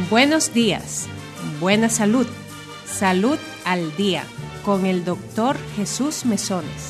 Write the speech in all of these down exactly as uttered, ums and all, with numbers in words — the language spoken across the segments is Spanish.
Buenos días, buena salud, salud al día, con el doctor Jesús Mesones.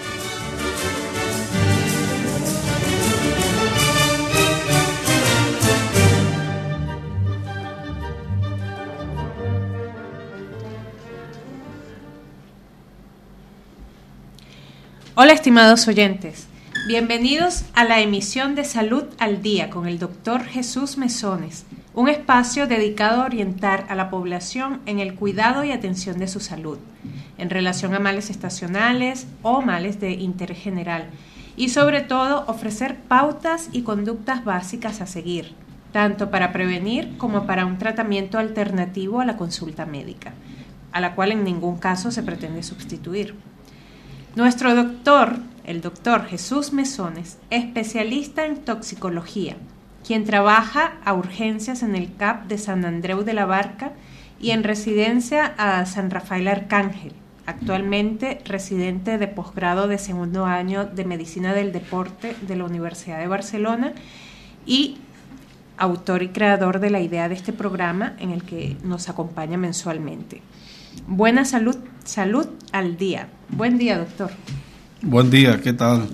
Hola, estimados oyentes. Bienvenidos a la emisión de Salud al Día con el doctor Jesús Mesones, un espacio dedicado a orientar a la población en el cuidado y atención de su salud, en relación a males estacionales o males de interés general, y sobre todo ofrecer pautas y conductas básicas a seguir, tanto para prevenir como para un tratamiento alternativo a la consulta médica, a la cual en ningún caso se pretende sustituir. Nuestro doctor, el doctor Jesús Mesones, especialista en toxicología, quien trabaja a urgencias en el C A P de San Andreu de la Barca y en residencia a San Rafael Arcángel, actualmente residente de posgrado de segundo año de Medicina del Deporte de la Universidad de Barcelona y autor y creador de la idea de este programa en el que nos acompaña mensualmente. Buena salud, salud al día. Buen día, doctor. Buen día, ¿qué tal?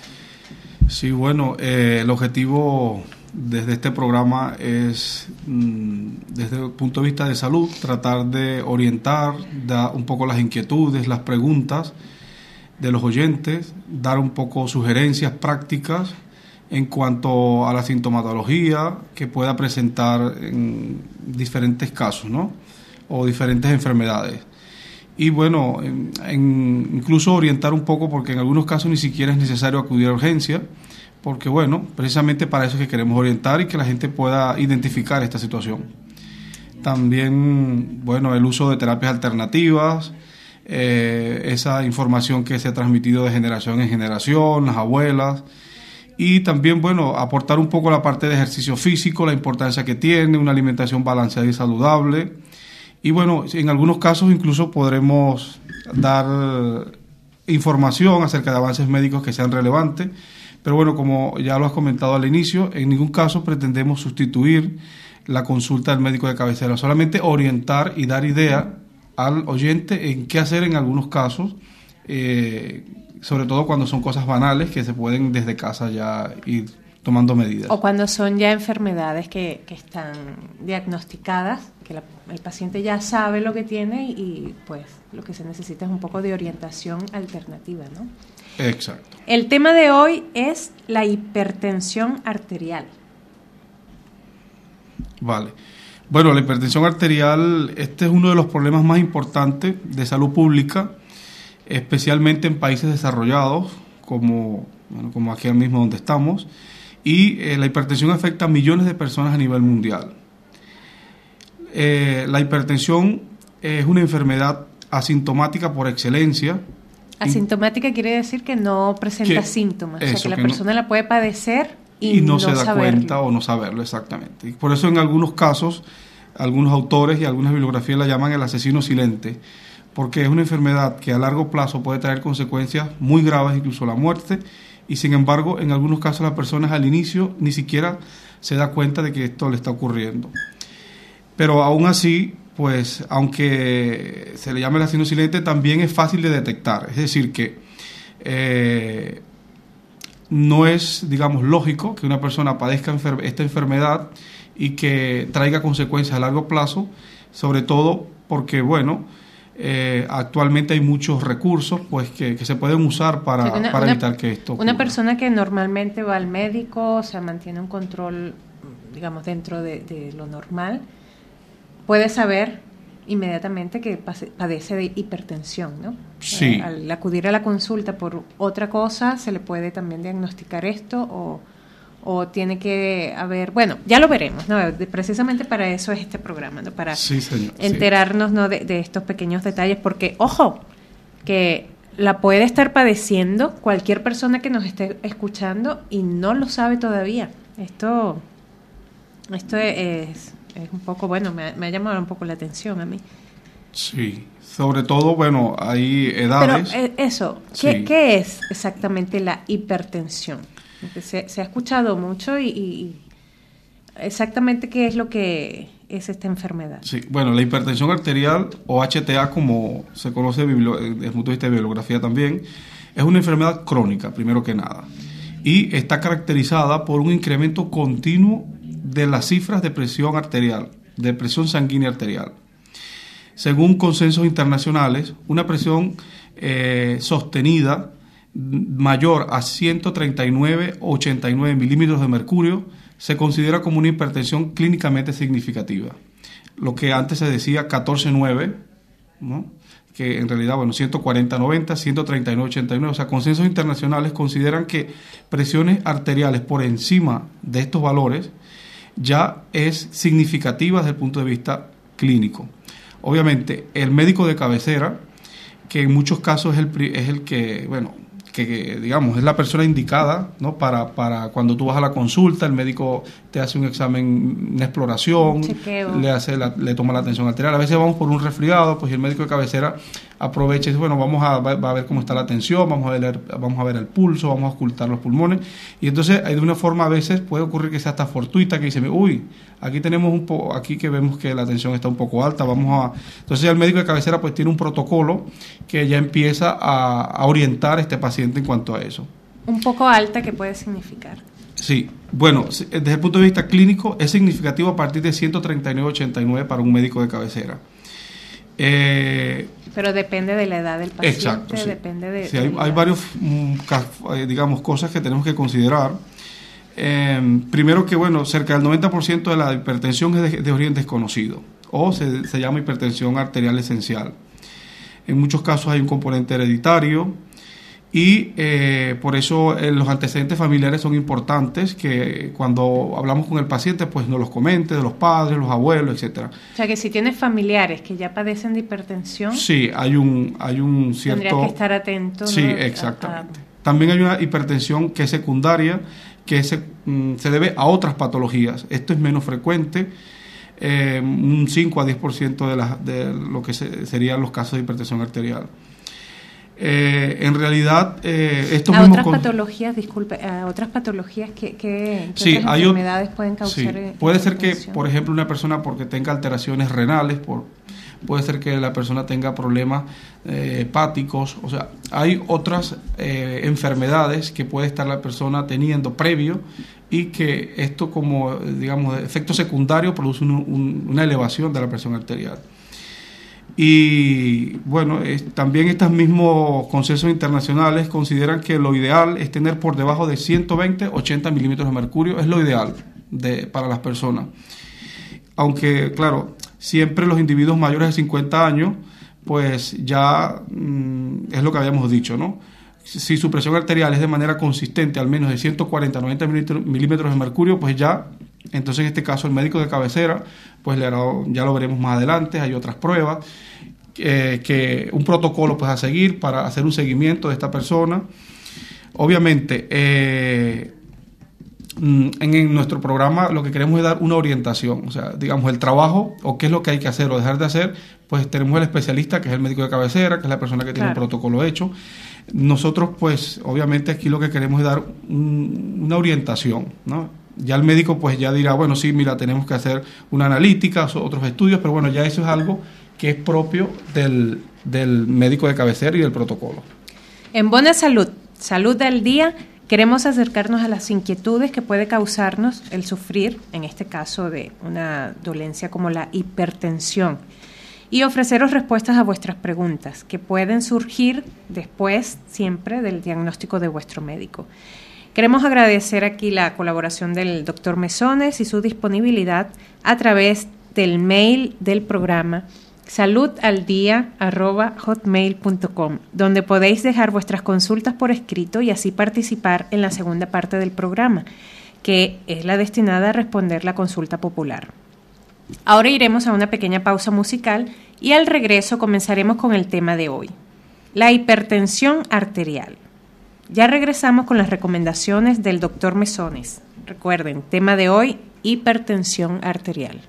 Sí, bueno, eh, el objetivo desde este programa es, mmm, desde el punto de vista de salud, tratar de orientar, dar un poco las inquietudes, las preguntas de los oyentes, dar un poco sugerencias prácticas en cuanto a la sintomatología que pueda presentar en diferentes casos, ¿no? O diferentes enfermedades. Y bueno, en, en incluso orientar un poco, porque en algunos casos ni siquiera es necesario acudir a urgencia, porque bueno, precisamente para eso es que queremos orientar y que la gente pueda identificar esta situación. También, bueno, el uso de terapias alternativas, eh, esa información que se ha transmitido de generación en generación, las abuelas, y también, bueno, aportar un poco la parte de ejercicio físico, la importancia que tiene, una alimentación balanceada y saludable. Y bueno, en algunos casos incluso podremos dar información acerca de avances médicos que sean relevantes, pero bueno, como ya lo has comentado al inicio, en ningún caso pretendemos sustituir la consulta del médico de cabecera, solamente orientar y dar idea al oyente en qué hacer en algunos casos, eh, sobre todo cuando son cosas banales que se pueden desde casa ya ir tomando medidas. O cuando son ya enfermedades que, que están diagnosticadas, que la, el paciente ya sabe lo que tiene y, y pues lo que se necesita es un poco de orientación alternativa, ¿no? Exacto. El tema de hoy es la hipertensión arterial. Vale. Bueno, la hipertensión arterial, este es uno de los problemas más importantes de salud pública, especialmente en países desarrollados, como, bueno, como aquí mismo donde estamos, y eh, la hipertensión afecta a millones de personas a nivel mundial. Eh, la hipertensión es una enfermedad asintomática por excelencia. Asintomática quiere decir que no presenta que, síntomas, eso, o sea que la que persona no, la puede padecer y, y no, no se da saberlo. cuenta o no saberlo, exactamente. Y por eso en algunos casos, algunos autores y algunas bibliografías la llaman el asesino silente, porque es una enfermedad que a largo plazo puede traer consecuencias muy graves, incluso la muerte, y sin embargo, en algunos casos las personas al inicio ni siquiera se da cuenta de que esto le está ocurriendo. Pero aún así, pues, aunque se le llame el asesino silente, también es fácil de detectar. Es decir, que eh, no es, digamos, lógico que una persona padezca enfer- esta enfermedad y que traiga consecuencias a largo plazo, sobre todo porque, bueno, Eh, actualmente hay muchos recursos pues que, que se pueden usar para, sí, una, para una, evitar que esto ocurra. Una persona que normalmente va al médico, o sea, mantiene un control, digamos, dentro de, de lo normal, puede saber inmediatamente que pase, padece de hipertensión, ¿no? Sí. Eh, al acudir a la consulta por otra cosa, se le puede también diagnosticar esto o... o tiene que haber, bueno, ya lo veremos, ¿no? Precisamente para eso es este programa, ¿no? Para sí, señor, enterarnos, sí. ¿no? de, de estos pequeños detalles, porque, ojo, que la puede estar padeciendo cualquier persona que nos esté escuchando y no lo sabe todavía. Esto, esto es, es un poco, bueno, me, me ha llamado un poco la atención a mí. Sí, sobre todo, bueno, hay edades. Pero eh, eso, ¿qué, sí. ¿qué es exactamente la hipertensión? Se, se ha escuchado mucho y, y exactamente qué es lo que es esta enfermedad? Sí, bueno, la hipertensión arterial o H T A, como se conoce desde el punto de vista de bibliografía también, es una enfermedad crónica, primero que nada, y está caracterizada por un incremento continuo de las cifras de presión arterial, de presión sanguínea arterial. Según consensos internacionales, una presión eh, sostenida mayor a ciento treinta y nueve o ochenta y nueve milímetros de mercurio se considera como una hipertensión clínicamente significativa. Lo que antes se decía catorce nueve, ¿no? Que en realidad, bueno, ciento cuarenta noventa, ciento treinta y nueve ochenta y nueve, o sea, consensos internacionales consideran que presiones arteriales por encima de estos valores ya es significativa desde el punto de vista clínico. Obviamente, el médico de cabecera, que en muchos casos es el, es el que, bueno, que, que digamos, es la persona indicada, ¿no? Para, para cuando tú vas a la consulta, el médico te hace un examen, una exploración, le hace la, le toma la tensión arterial. A veces vamos por un resfriado, pues el médico de cabecera aprovecha y dice, bueno, vamos a, va a ver cómo está la tensión, vamos a ver, vamos a ver el pulso, vamos a ocultar los pulmones, y entonces de una forma a veces puede ocurrir que sea hasta fortuita, que dice, uy, aquí tenemos un poco, aquí que vemos que la tensión está un poco alta, vamos a... Entonces el médico de cabecera pues tiene un protocolo que ya empieza a, a orientar a este paciente en cuanto a eso. Un poco alta, ¿qué puede significar? Sí, bueno, desde el punto de vista clínico es significativo a partir de ciento treinta y nueve ochenta y nueve para un médico de cabecera. Eh, Pero depende de la edad del paciente. Exacto, sí. Depende de, sí, de hay, hay varios, digamos, cosas que tenemos que considerar. Eh, primero que, bueno, cerca del noventa por ciento de la hipertensión es de, de origen desconocido, o se, se llama hipertensión arterial esencial. En muchos casos hay un componente hereditario, y eh, por eso eh, los antecedentes familiares son importantes, que cuando hablamos con el paciente pues nos los comente, de los padres, los abuelos, etcétera. O sea que si tienes familiares que ya padecen de hipertensión, sí, hay un, hay un cierto... tendría que estar atento, ¿no? Sí, exactamente. A, a... También hay una hipertensión que es secundaria, que se, mm, se debe a otras patologías. Esto es menos frecuente, eh, un cinco a diez por ciento de, la, de lo que se, serían los casos de hipertensión arterial. Eh, en realidad, eh, estos a mismos otras con... patologías, disculpe, a otras patologías que, que, que sí, otras hay enfermedades o... pueden causar. Sí. Puede ser que, por ejemplo, una persona porque tenga alteraciones renales, por, puede ser que la persona tenga problemas eh, hepáticos, o sea, hay otras eh, enfermedades que puede estar la persona teniendo previo y que esto como, digamos, efecto secundario produce un, un, una elevación de la presión arterial. Y bueno, es, también estos mismos consensos internacionales consideran que lo ideal es tener por debajo de ciento veinte a ochenta milímetros de mercurio, es lo ideal de, para las personas. Aunque, claro, siempre los individuos mayores de cincuenta años, pues ya mmm, es lo que habíamos dicho, ¿no? Si su presión arterial es de manera consistente, al menos de ciento cuarenta a noventa milímetros de mercurio, pues ya, entonces en este caso el médico de cabecera, pues le hará, ya lo veremos más adelante, hay otras pruebas, eh, que un protocolo pues a seguir para hacer un seguimiento de esta persona. Obviamente, eh, en, en nuestro programa lo que queremos es dar una orientación, o sea, digamos el trabajo o qué es lo que hay que hacer o dejar de hacer, pues tenemos el especialista que es el médico de cabecera, que es la persona que tiene claro. un protocolo hecho. Nosotros pues obviamente aquí lo que queremos es dar un, una orientación, ¿no? Ya el médico pues ya dirá, bueno, sí, mira, tenemos que hacer una analítica, otros estudios, pero bueno, ya eso es algo que es propio del, del médico de cabecera y del protocolo. En Buena Salud, Salud al Día, queremos acercarnos a las inquietudes que puede causarnos el sufrir, en este caso de una dolencia como la hipertensión, y ofreceros respuestas a vuestras preguntas, que pueden surgir después siempre del diagnóstico de vuestro médico. Queremos agradecer aquí la colaboración del doctor Mesones y su disponibilidad a través del mail del programa saludaldia arroba hotmail punto com, donde podéis dejar vuestras consultas por escrito y así participar en la segunda parte del programa, que es la destinada a responder la consulta popular. Ahora iremos a una pequeña pausa musical y al regreso comenzaremos con el tema de hoy, la hipertensión arterial. Ya regresamos con las recomendaciones del doctor Mesones. Recuerden, tema de hoy, hipertensión arterial.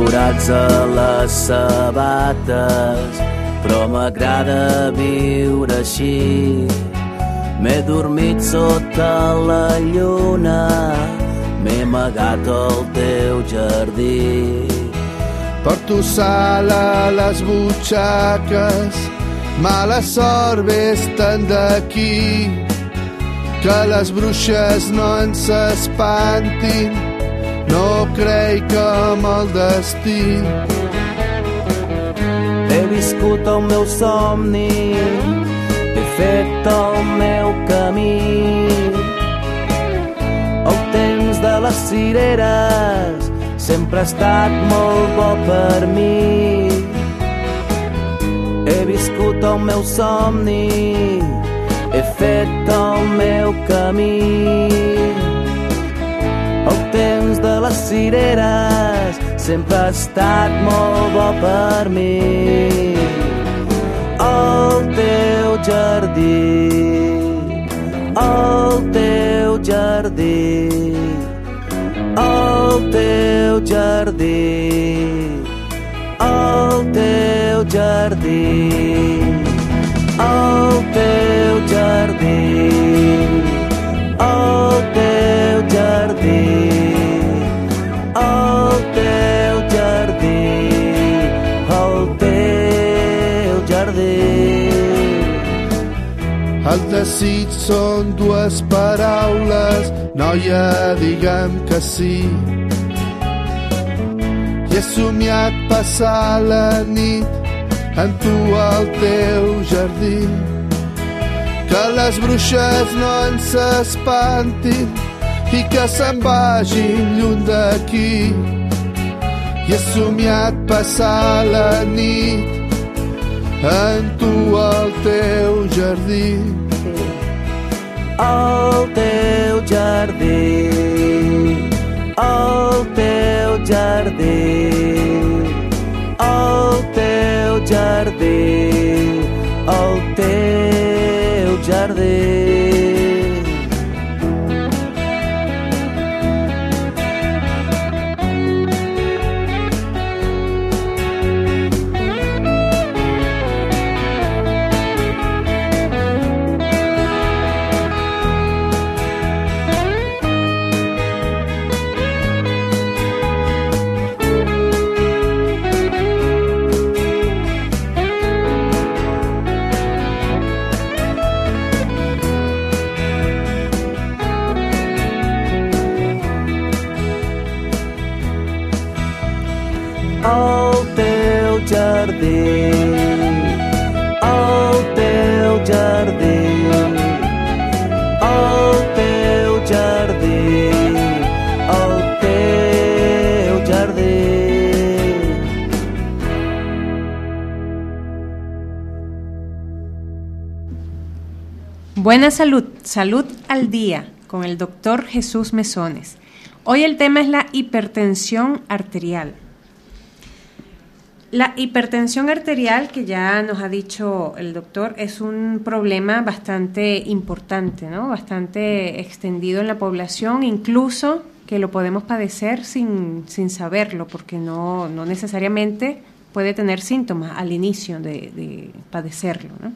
forats a les sabates, però m'agrada viure així. M'he dormit sota la lluna, m'he amagat al teu jardí. Porto sal a les butxaques, mala sort ves-te'n d'aquí, que les bruixes no ens espantin, no crec que amb el destí. He viscut el meu somni, he fet el meu camí. El temps de les cireres sempre ha estat molt bo per mi. He viscut el meu somni, he fet el meu camí. El temps de les cireres sempre ha estat molt bo per mi. El teu jardí, el teu jardí, el teu jardí, el teu jardí, el teu jardí, el teu jardí, el teu jardí, el teu jardí. El desig són dues paraules, noia, digue'm que sí. I he somiat passar la nit amb tu al teu jardí. Que les bruixes no ens espantin i que se'n vagin lluny d'aquí. I he somiat passar la nit amb tu al teu jardí. El teu jardí, el teu jardí, el teu jardí, el teu jardí. El teu jardí, el teu jardí, el teu jardí, el teu jardí. Buena salud, salud al día, con el doctor Jesús Mesones. Hoy el tema es la hipertensión arterial. La hipertensión arterial, que ya nos ha dicho el doctor, es un problema bastante importante, ¿no? Bastante extendido en la población, incluso que lo podemos padecer sin, sin saberlo, porque no, no necesariamente puede tener síntomas al inicio de, de padecerlo, ¿no?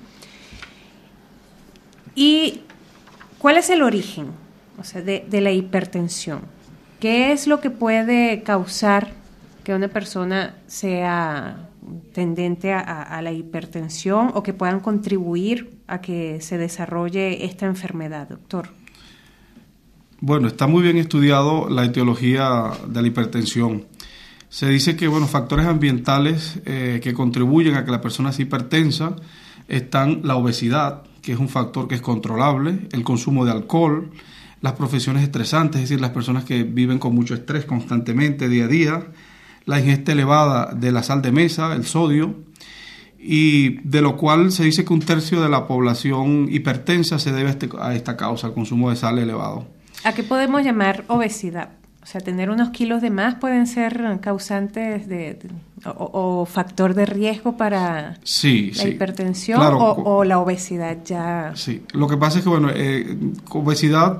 ¿Y cuál es el origen, o sea, de, de la hipertensión? ¿Qué es lo que puede causar que una persona sea tendente a, a la hipertensión o que puedan contribuir a que se desarrolle esta enfermedad, doctor? Bueno, está muy bien estudiado la etiología de la hipertensión. Se dice que, bueno, factores ambientales eh, que contribuyen a que la persona sea hipertensa están la obesidad, que es un factor que es controlable, el consumo de alcohol, las profesiones estresantes, es decir, las personas que viven con mucho estrés constantemente día a día, la ingesta elevada de la sal de mesa, el sodio, y de lo cual se dice que un tercio de la población hipertensa se debe a, este, a esta causa, al consumo de sal elevado. ¿A qué podemos llamar obesidad? O sea, tener unos kilos de más pueden ser causantes de, de o, o factor de riesgo para sí, la sí. hipertensión, Claro, o, o la obesidad ya. Sí, lo que pasa es que, bueno, eh, obesidad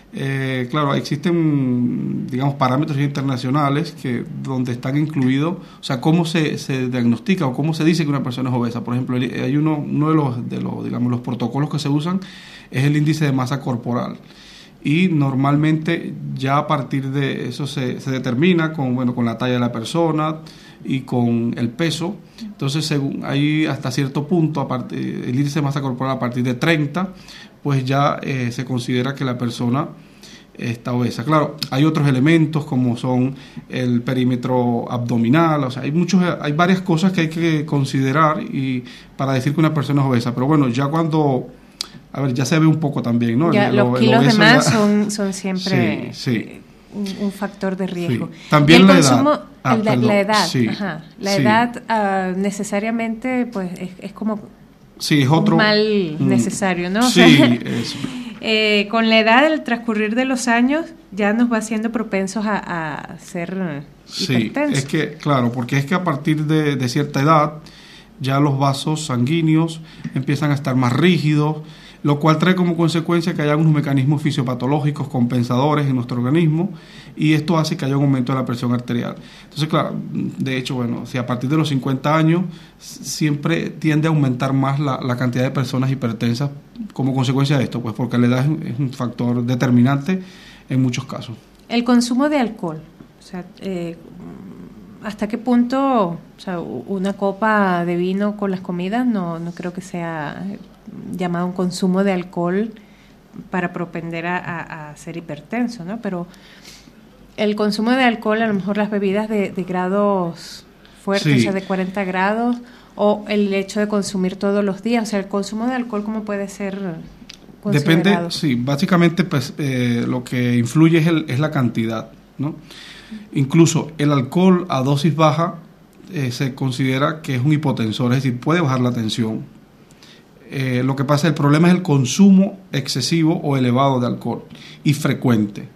Eh, claro, existen, digamos, parámetros internacionales que donde están incluidos, o sea, cómo se, se diagnostica o cómo se dice que una persona es obesa. Por ejemplo, hay uno, uno de los, de los, digamos, los protocolos que se usan es el índice de masa corporal. Y normalmente ya a partir de eso se, se determina con, bueno, con la talla de la persona y con el peso. Entonces, según hay hasta cierto punto, a partir, el índice de masa corporal a partir de treinta, pues ya eh, se considera que la persona está obesa. Claro, hay otros elementos como son el perímetro abdominal, o sea, hay muchos, hay varias cosas que hay que considerar y para decir que una persona es obesa. Pero bueno, ya cuando, a ver, ya se ve un poco también, ¿no? Ya, el, los el kilos de más ya, son, son siempre sí, sí. Un, un factor de riesgo. Sí. También el la consumo, edad. Ah, el, perdón, la edad, sí, ajá. La sí. edad uh, necesariamente, pues, es, es como sí, es otro un mal mm, necesario, ¿no? Sí, o sea, eso. Eh, con la edad, el transcurrir de los años, ya nos va haciendo propensos a, a ser sí, hipertensos. es que, claro, porque es que a partir de, de cierta edad, ya los vasos sanguíneos empiezan a estar más rígidos, lo cual trae como consecuencia que haya algunos mecanismos fisiopatológicos compensadores en nuestro organismo, y esto hace que haya un aumento de la presión arterial. Entonces, claro, de hecho, bueno, si a partir de los cincuenta años siempre tiende a aumentar más la, la cantidad de personas hipertensas como consecuencia de esto, pues porque la edad es, es un factor determinante en muchos casos. El consumo de alcohol, o sea, eh, ¿hasta qué punto, o sea, una copa de vino con las comidas no, no creo que sea llamado un consumo de alcohol para propender a, a, a ser hipertenso, ¿no? Pero el consumo de alcohol, a lo mejor las bebidas de, de grados fuertes, sí. O sea, de cuarenta grados, o el hecho de consumir todos los días, o sea, el consumo de alcohol, ¿cómo puede ser considerado? Depende, sí, básicamente pues eh, lo que influye es, el, es la cantidad, ¿no? Incluso el alcohol a dosis baja eh, se considera que es un hipotensor, es decir, puede bajar la tensión. Eh, lo que pasa, el problema es el consumo excesivo o elevado de alcohol y frecuente.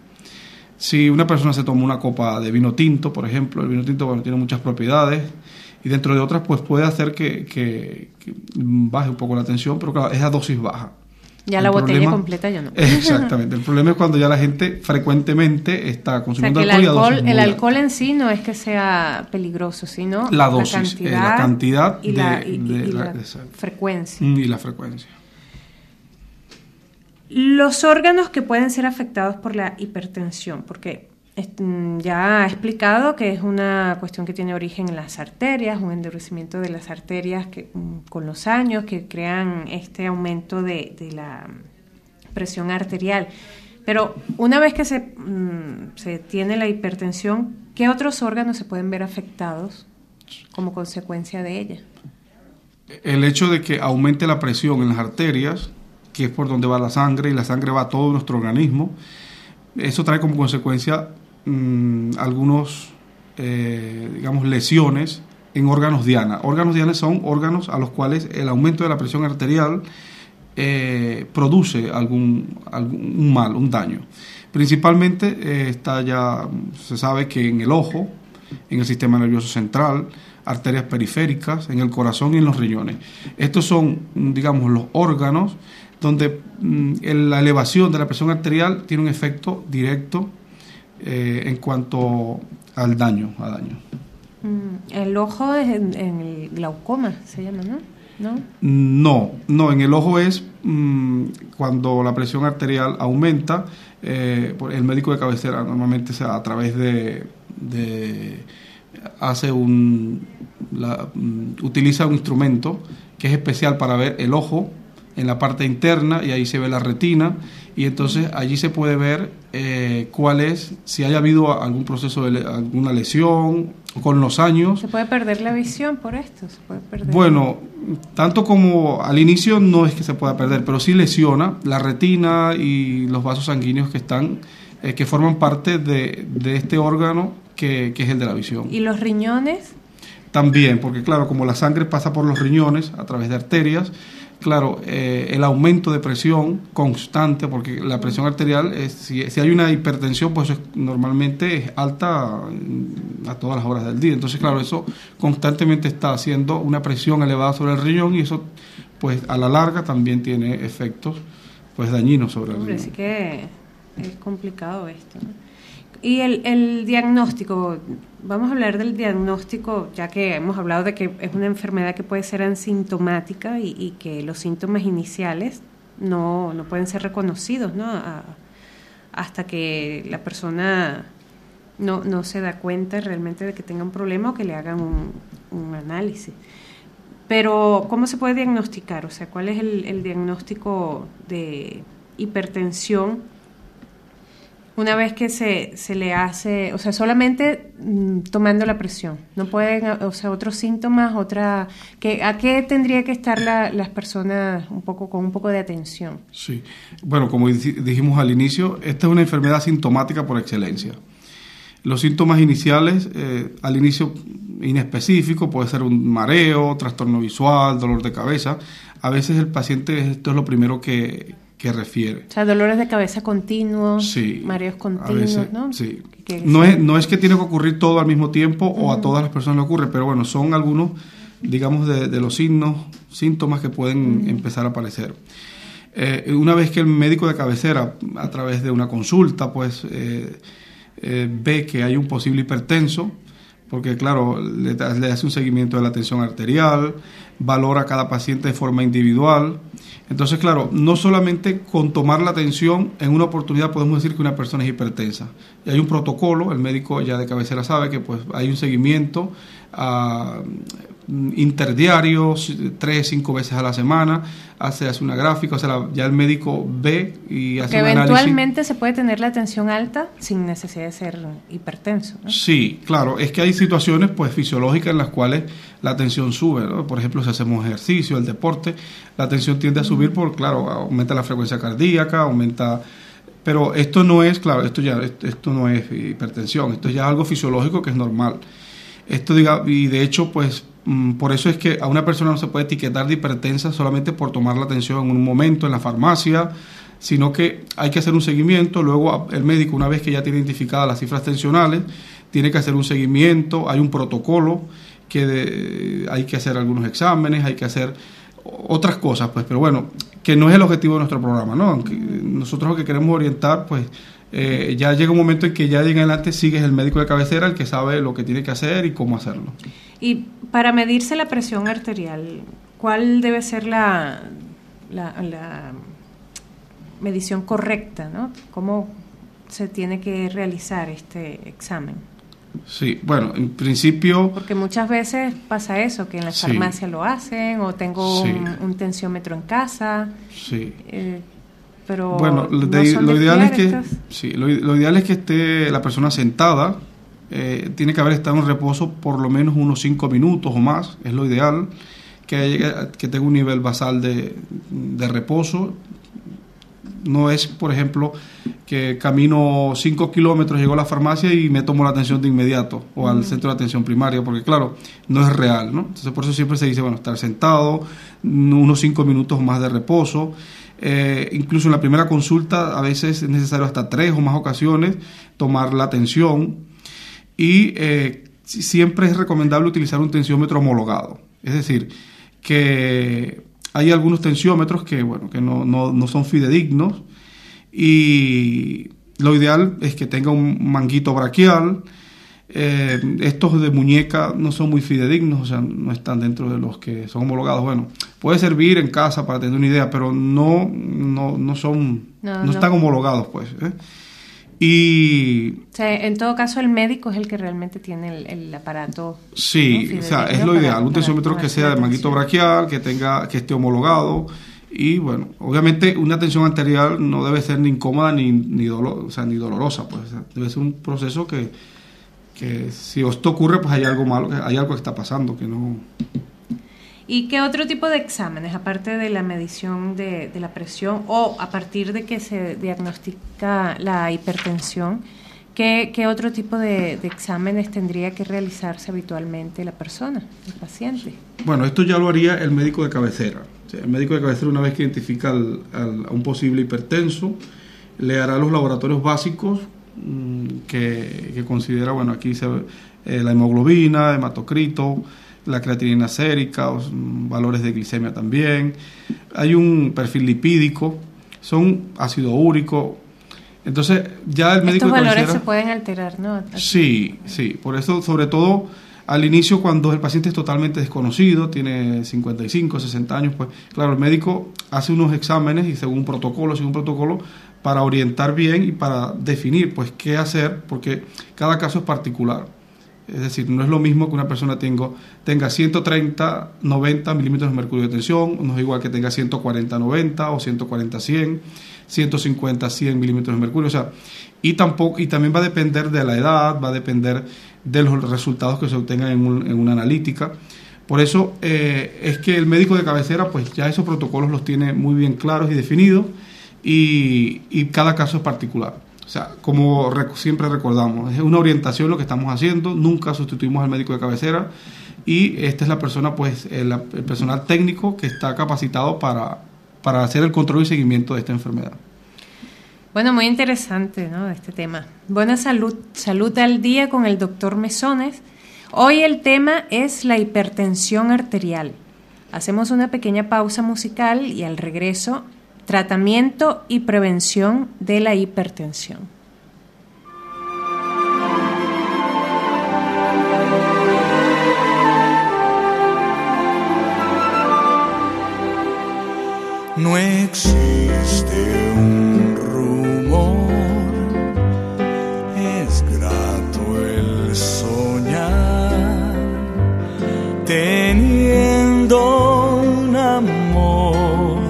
Si una persona se toma una copa de vino tinto, por ejemplo, el vino tinto bueno, tiene muchas propiedades y dentro de otras pues puede hacer que, que, que baje un poco la tensión, pero claro, es a dosis baja. Ya el la problema, botella completa yo no. Exactamente. El problema es cuando ya la gente frecuentemente está consumiendo, o sea, que alcohol, el alcohol, y a dosis el muy alcohol en sí no es que sea peligroso, sino la dosis, la cantidad, eh, la cantidad y la, de, y, de, y la, la de frecuencia. Y la frecuencia. Los órganos que pueden ser afectados por la hipertensión, porque ya ha explicado que es una cuestión que tiene origen en las arterias, un endurecimiento de las arterias que con los años que crean este aumento de, de la presión arterial. Pero una vez que se, mmm, se tiene la hipertensión, ¿qué otros órganos se pueden ver afectados como consecuencia de ella? El hecho de que aumente la presión en las arterias, que es por donde va la sangre, y la sangre va a todo nuestro organismo, eso trae como consecuencia mmm, algunos, eh, digamos, lesiones en órganos diana. Órganos diana son órganos a los cuales el aumento de la presión arterial Eh, produce algún, algún un mal, un daño. Principalmente eh, está ya, se sabe que en el ojo, en el sistema nervioso central, arterias periféricas, en el corazón y en los riñones. Estos son, digamos, los órganos donde mm, la elevación de la presión arterial tiene un efecto directo eh, en cuanto al daño, a daño. Mm, el ojo es en, en el glaucoma, se llama, ¿no? ¿No? No, no, en el ojo es mmm, cuando la presión arterial aumenta, eh, el médico de cabecera normalmente se, a través de, de hace un, la, um, utiliza un instrumento que es especial para ver el ojo en la parte interna y ahí se ve la retina y entonces allí se puede ver eh, cuál es, si haya habido algún proceso de le, alguna lesión con los años. ¿Se puede perder la visión por esto? ¿Se puede perder? Bueno, tanto como al inicio no es que se pueda perder, pero sí lesiona la retina y los vasos sanguíneos que están, eh, que forman parte de, de este órgano que, que es el de la visión. ¿Y los riñones? También, porque claro, como la sangre pasa por los riñones a través de arterias, claro, eh, el aumento de presión constante, porque la presión arterial, es, si, si hay una hipertensión, pues es, normalmente es alta a todas las horas del día. Entonces, claro, eso constantemente está haciendo una presión elevada sobre el riñón y eso, pues a la larga también tiene efectos pues dañinos sobre el Hombre, riñón. Así que es complicado esto, ¿no? Y el, el diagnóstico, vamos a hablar del diagnóstico, ya que hemos hablado de que es una enfermedad que puede ser asintomática y, y que los síntomas iniciales no, no pueden ser reconocidos, ¿no? A, hasta que la persona no, no se da cuenta realmente de que tenga un problema o que le hagan un, un análisis. Pero, ¿cómo se puede diagnosticar? O sea, ¿cuál es el, el diagnóstico de hipertensión una vez que se, se le hace, o sea, solamente mm, tomando la presión? No pueden, o sea, otros síntomas, otra, que, ¿a qué tendría que estar la, las personas un poco con un poco de atención? Sí, bueno, como dijimos al inicio, esta es una enfermedad sintomática por excelencia. Los síntomas iniciales, eh, al inicio inespecífico, puede ser un mareo, trastorno visual, dolor de cabeza. A veces el paciente, esto es lo primero que, que refiere. O sea, dolores de cabeza continuos, sí, mareos continuos, veces, ¿no? Sí. No es, no es que tiene que ocurrir todo al mismo tiempo o uh-huh. a todas las personas le ocurre, pero bueno, son algunos, digamos, de, de los signos, síntomas que pueden uh-huh. empezar a aparecer. Eh, una vez que el médico de cabecera, a través de una consulta, pues... Eh, Eh, ve que hay un posible hipertenso, porque claro, le, le hace un seguimiento de la tensión arterial, valora a cada paciente de forma individual. Entonces, claro, no solamente con tomar la tensión en una oportunidad podemos decir que una persona es hipertensa. Y hay un protocolo, el médico ya de cabecera sabe que pues hay un seguimiento uh, interdiario, tres, cinco veces a la semana, hace, hace una gráfica, o sea, la, ya el médico ve y hace que un análisis. Eventualmente se puede tener la tensión alta sin necesidad de ser hipertenso, ¿no? Sí, claro, es que hay situaciones pues fisiológicas en las cuales la tensión sube, ¿no? Por ejemplo, si hacemos ejercicio, el deporte, la tensión tiende a subir por, claro, aumenta la frecuencia cardíaca, aumenta... Pero esto no es, claro, esto ya esto no es hipertensión, esto ya es algo fisiológico que es normal. Esto diga, y de hecho, pues, por eso es que a una persona no se puede etiquetar de hipertensa solamente por tomar la atención en un momento en la farmacia, sino que hay que hacer un seguimiento. Luego el médico, una vez que ya tiene identificadas las cifras tensionales, tiene que hacer un seguimiento, hay un protocolo que de, hay que hacer algunos exámenes, hay que hacer otras cosas, pues, pero bueno, que no es el objetivo de nuestro programa, ¿no? Aunque nosotros lo que queremos orientar, pues, Eh, ya llega un momento en que ya de en adelante sigues el médico de cabecera, el que sabe lo que tiene que hacer y cómo hacerlo. Y para medirse la presión arterial, ¿cuál debe ser la, la, la medición correcta, ¿no? ¿Cómo se tiene que realizar este examen? Sí, bueno, en principio... Porque muchas veces pasa eso, que en la sí. farmacia lo hacen, o tengo sí. un, un tensiómetro en casa. Sí. Eh, Pero bueno, lo, no de, lo ideal es que estas... sí, lo, lo ideal es que esté la persona sentada, eh, tiene que haber estado en reposo por lo menos unos cinco minutos o más, es lo ideal, que, que tenga un nivel basal de, de reposo. No es, por ejemplo, que camino cinco kilómetros, llego a la farmacia y me tomo la atención de inmediato, o al uh-huh. centro de atención primaria, porque claro, no es real, ¿no? Entonces por eso siempre se dice, bueno, estar sentado, unos cinco minutos más de reposo. Eh, incluso en la primera consulta a veces es necesario hasta tres o más ocasiones tomar la tensión, y eh, siempre es recomendable utilizar un tensiómetro homologado, es decir, que hay algunos tensiómetros que, bueno, que no, no, no son fidedignos, y lo ideal es que tenga un manguito braquial. Eh, estos de muñeca no son muy fidedignos, o sea, no están dentro de los que son homologados. Bueno, puede servir en casa para tener una idea, pero no, no, no son, no, no, no están homologados, pues. ¿eh? Y... O sea, en todo caso el médico es el que realmente tiene el, el aparato. Sí, ¿no? O sea, es lo ideal, un tensiómetro que sea de manguito braquial, que tenga, que esté homologado. Y bueno, obviamente una tensión arterial no debe ser ni incómoda ni, ni, dolor, o sea, ni dolorosa, pues. O sea, debe ser un proceso que que si esto ocurre, pues hay algo malo, hay algo que está pasando, que no... ¿Y qué otro tipo de exámenes, aparte de la medición de, de la presión, o a partir de que se diagnostica la hipertensión, qué, qué otro tipo de, de exámenes tendría que realizarse habitualmente la persona, el paciente? Bueno, esto ya lo haría el médico de cabecera. O sea, el médico de cabecera, una vez que identifica al, al, a un posible hipertenso, le hará los laboratorios básicos Que, que considera, bueno, aquí se ve eh, la hemoglobina, hematocrito, la creatinina sérica, os, valores de glicemia también. Hay un perfil lipídico, son ácido úrico, Entonces, ya el médico Estos de valores cabecera, se pueden alterar, ¿no? Sí, sí. Por eso, sobre todo al inicio, cuando el paciente es totalmente desconocido, tiene cincuenta y cinco, sesenta años, pues claro, el médico hace unos exámenes y según protocolo, según protocolo, para orientar bien y para definir, pues, qué hacer, porque cada caso es particular. Es decir, no es lo mismo que una persona tenga, tenga ciento treinta, noventa milímetros de mercurio de tensión, no es igual que tenga ciento cuarenta, noventa o ciento cuarenta, cien, ciento cincuenta, cien milímetros de mercurio. O sea, y, tampoco, y también va a depender de la edad, va a depender de los resultados que se obtengan en, un, en una analítica. Por eso eh, es que el médico de cabecera, pues ya esos protocolos los tiene muy bien claros y definidos, y, y cada caso es particular. O sea, como rec- siempre recordamos, es una orientación lo que estamos haciendo, nunca sustituimos al médico de cabecera, y esta es la persona, pues, el, el personal técnico que está capacitado para, para hacer el control y seguimiento de esta enfermedad. Bueno, muy interesante, ¿no?, este tema. Buena salud, salud al día con el doctor Mesones. Hoy el tema es la hipertensión arterial. Hacemos una pequeña pausa musical y al regreso, tratamiento y prevención de la hipertensión. No existe un rumor, es grato el soñar, teniendo un amor,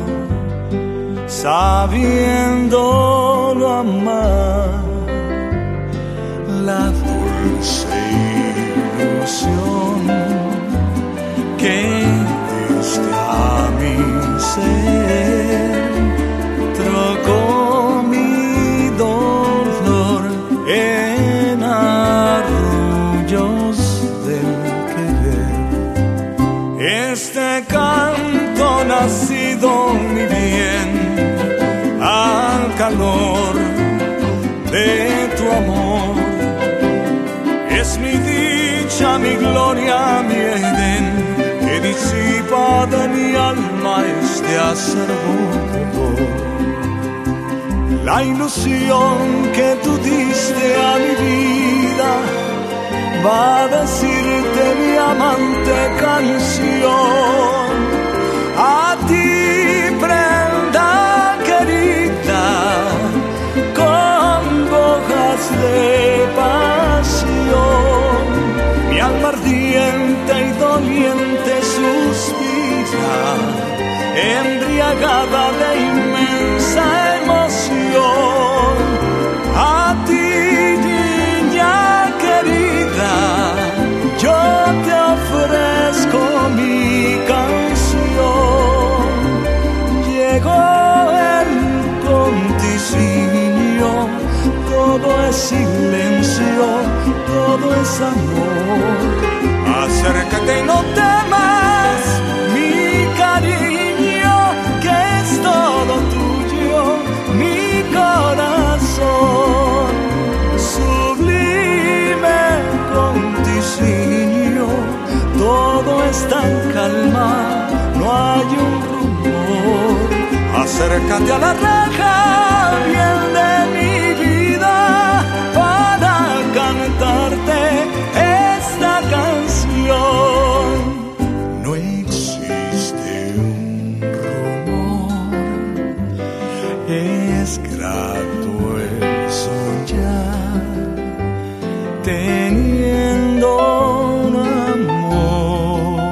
sabiéndolo amar, la dulce ilusión que diste a mi ser trocó mi dolor en arrullos del querer. Este canto nacido mi bien al calor de tu amor es mi dicha, mi gloria, mi Edén, que disipa de mi alma este acervo. La ilusión que tú diste a mi vida va a decirte mi amante canción. A ti, prenda querida, con hojas de pasión, mi alma ardiente y doliente suspira, embriagada de inmensa emoción. A ti, niña querida, yo te ofrezco mi canción. Llegó el conticinio, todo es silencio, todo es amor. Acércate y no temas, mi cariño, que es todo tuyo, mi corazón. Sublime conticinio, todo está en calma, no hay un rumor. Acércate a la reja, bien de mi vida, para cantarte esta canción. No existe un rumor, es grato el soñar, teniendo un amor,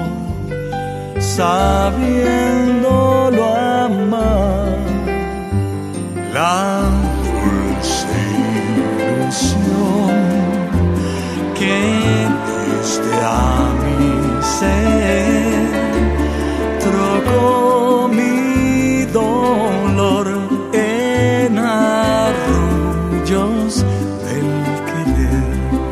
sabiéndolo amar, la dulce ilusión que diste a mi ser trocó mi dolor en arrullos del querer.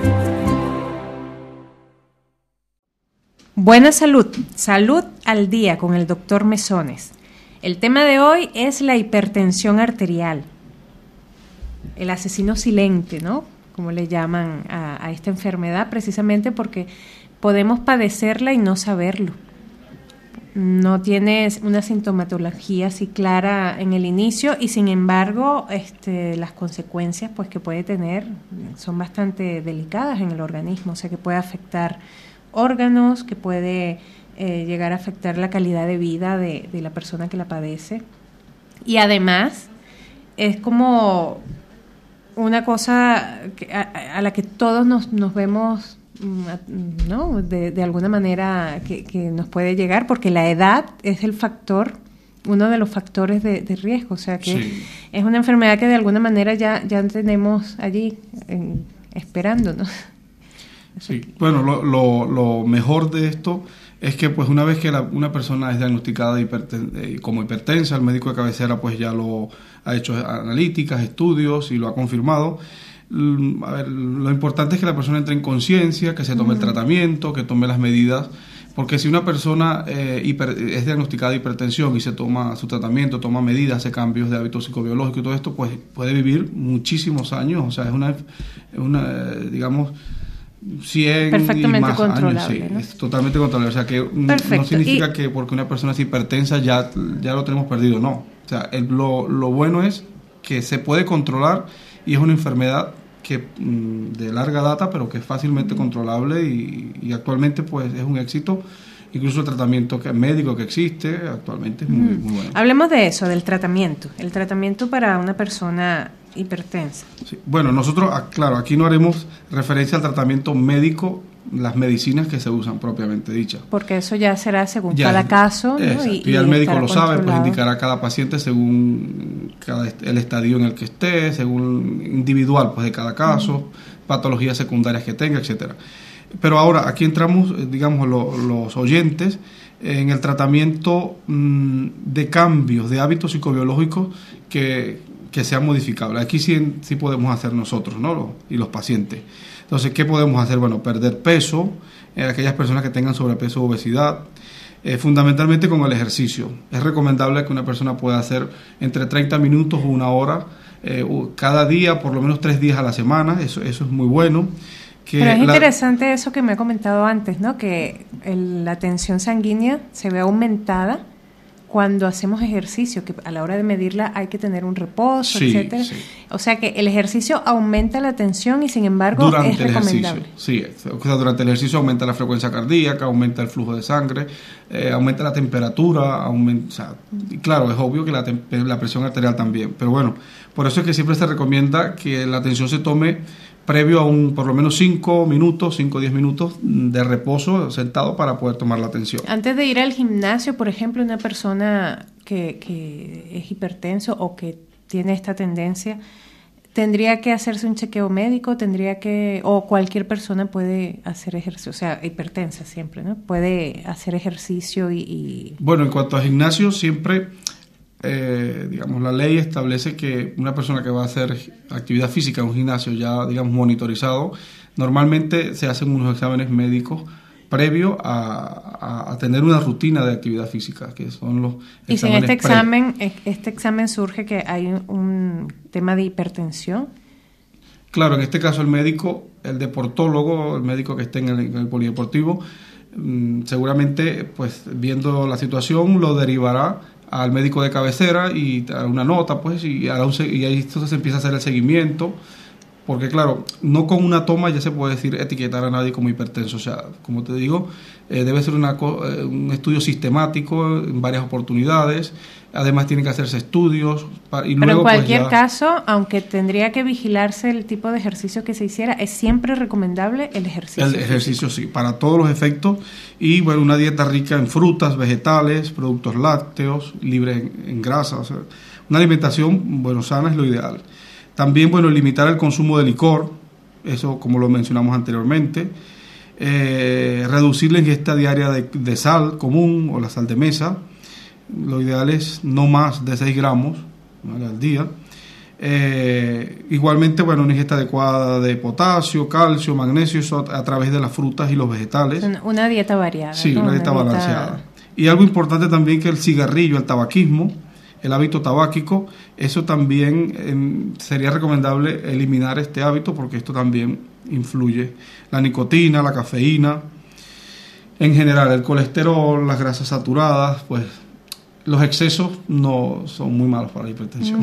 Buena salud, salud al día con el doctor Mesones. El tema de hoy es la hipertensión arterial, el asesino silente, ¿no?, como le llaman a, a esta enfermedad, precisamente porque podemos padecerla y no saberlo. no tiene una sintomatología así clara en el inicio y sin embargo este, las consecuencias pues que puede tener son bastante delicadas en el organismo, o sea que puede afectar órganos, que puede eh, llegar a afectar la calidad de vida de, de la persona que la padece y además es como una cosa que, a, a la que todos nos, nos vemos, ¿no? De, de alguna manera que, que nos puede llegar, porque la edad es el factor, uno de los factores de, de riesgo, o sea que sí. Es una enfermedad que de alguna manera ya, ya tenemos allí eh, esperándonos. Sí, bueno, lo, lo, lo mejor de esto es que pues una vez que la, una persona es diagnosticada de hiperten- eh, como hipertensa, el médico de cabecera pues ya lo ha hecho analíticas, estudios y lo ha confirmado. A ver, lo importante es que la persona entre en conciencia, que se tome uh-huh. el tratamiento, que tome las medidas, porque si una persona eh, hiper, es diagnosticada de hipertensión y se toma su tratamiento, toma medidas, hace cambios de hábitos psicobiológicos y todo esto, pues puede vivir muchísimos años, o sea, es una, una digamos, cien y más años, sí, ¿no? Es totalmente controlable, o sea, que Perfecto. No significa y... que porque una persona es hipertensa ya, ya lo tenemos perdido, no, o sea, el, lo, lo bueno es que se puede controlar y es una enfermedad que mmm, de larga data, pero que es fácilmente controlable y, y actualmente pues es un éxito. Incluso el tratamiento que, médico que existe actualmente es muy, mm. muy bueno. Hablemos de eso, del tratamiento. El tratamiento para una persona hipertensa. Sí. Bueno, nosotros, claro, aquí no haremos referencia al tratamiento médico, las medicinas que se usan propiamente dichas. Porque eso ya será según ya, cada caso, ¿no? Y, y el médico lo sabe, pues indicará a cada paciente según cada, el estadio en el que esté, según individual pues de cada caso, uh-huh. patologías secundarias que tenga, etcétera. Pero ahora, aquí entramos, digamos, lo, los oyentes, en el tratamiento mmm, de cambios de hábitos psicobiológicos que, que sean modificables. Aquí sí, sí podemos hacer nosotros, ¿no? Los, y los pacientes. Entonces, ¿qué podemos hacer? Bueno, perder peso, en aquellas personas que tengan sobrepeso o obesidad, eh, fundamentalmente con el ejercicio. Es recomendable que una persona pueda hacer entre treinta minutos o una hora, eh, cada día, por lo menos tres días a la semana, eso, eso es muy bueno. Que Pero es la... interesante eso que me ha comentado antes, ¿no? Que el, la tensión sanguínea se ve aumentada cuando hacemos ejercicio, que a la hora de medirla hay que tener un reposo, sí, etcétera. Sí. O sea que el ejercicio aumenta la tensión y sin embargo durante es recomendable. El ejercicio, sí, o sea, durante el ejercicio aumenta la frecuencia cardíaca, aumenta el flujo de sangre, eh, aumenta la temperatura, aumenta, o sea, y claro, es obvio que la, tem- la presión arterial también, pero bueno, por eso es que siempre se recomienda que la atención se tome previo a un por lo menos cinco minutos, cinco o diez minutos de reposo sentado para poder tomar la atención. Antes de ir al gimnasio, por ejemplo, una persona que, que es hipertenso o que tiene esta tendencia, ¿tendría que hacerse un chequeo médico? ¿Tendría que, o cualquier persona puede hacer ejercicio? O sea, hipertensa siempre, ¿no? Puede hacer ejercicio y... y... Bueno, en cuanto a gimnasio, siempre... Eh, digamos, la ley establece que una persona que va a hacer actividad física en un gimnasio ya, digamos, monitorizado, normalmente se hacen unos exámenes médicos previo a, a, a tener una rutina de actividad física, que son los exámenes. Y si en este examen, este examen surge que hay un, un tema de hipertensión. Claro, en este caso el médico, el deportólogo, el médico que esté en el, en el polideportivo, mmm, seguramente, pues, viendo la situación, lo derivará al médico de cabecera y a una nota, pues, y, a un, y ahí entonces se empieza a hacer el seguimiento, porque claro, no con una toma ya se puede decir etiquetar a nadie como hipertenso, o sea, como te digo, eh, debe ser una, eh, un estudio sistemático en varias oportunidades, además tienen que hacerse estudios. Para, y Pero luego, en cualquier pues, ya... caso, aunque tendría que vigilarse el tipo de ejercicio que se hiciera, es siempre recomendable el ejercicio. El ejercicio físico. Sí, para todos los efectos, y bueno, una dieta rica en frutas, vegetales, productos lácteos, libre en, en grasa, o sea, una alimentación, bueno, sana es lo ideal. También, bueno, limitar el consumo de licor, eso como lo mencionamos anteriormente, eh, reducir la ingesta diaria de, de sal común o la sal de mesa, lo ideal es no más de seis gramos, ¿vale?, al día. Eh, igualmente, bueno, una ingesta adecuada de potasio, calcio, magnesio, eso a, a través de las frutas y los vegetales. Una dieta variada. Sí, ¿no? una dieta una balanceada. Dieta... Y algo importante también que el cigarrillo, el tabaquismo, el hábito tabáquico, eso también eh, sería recomendable eliminar este hábito porque esto también influye. La nicotina, la cafeína. En general, el colesterol, las grasas saturadas, pues los excesos no son muy malos para la hipertensión.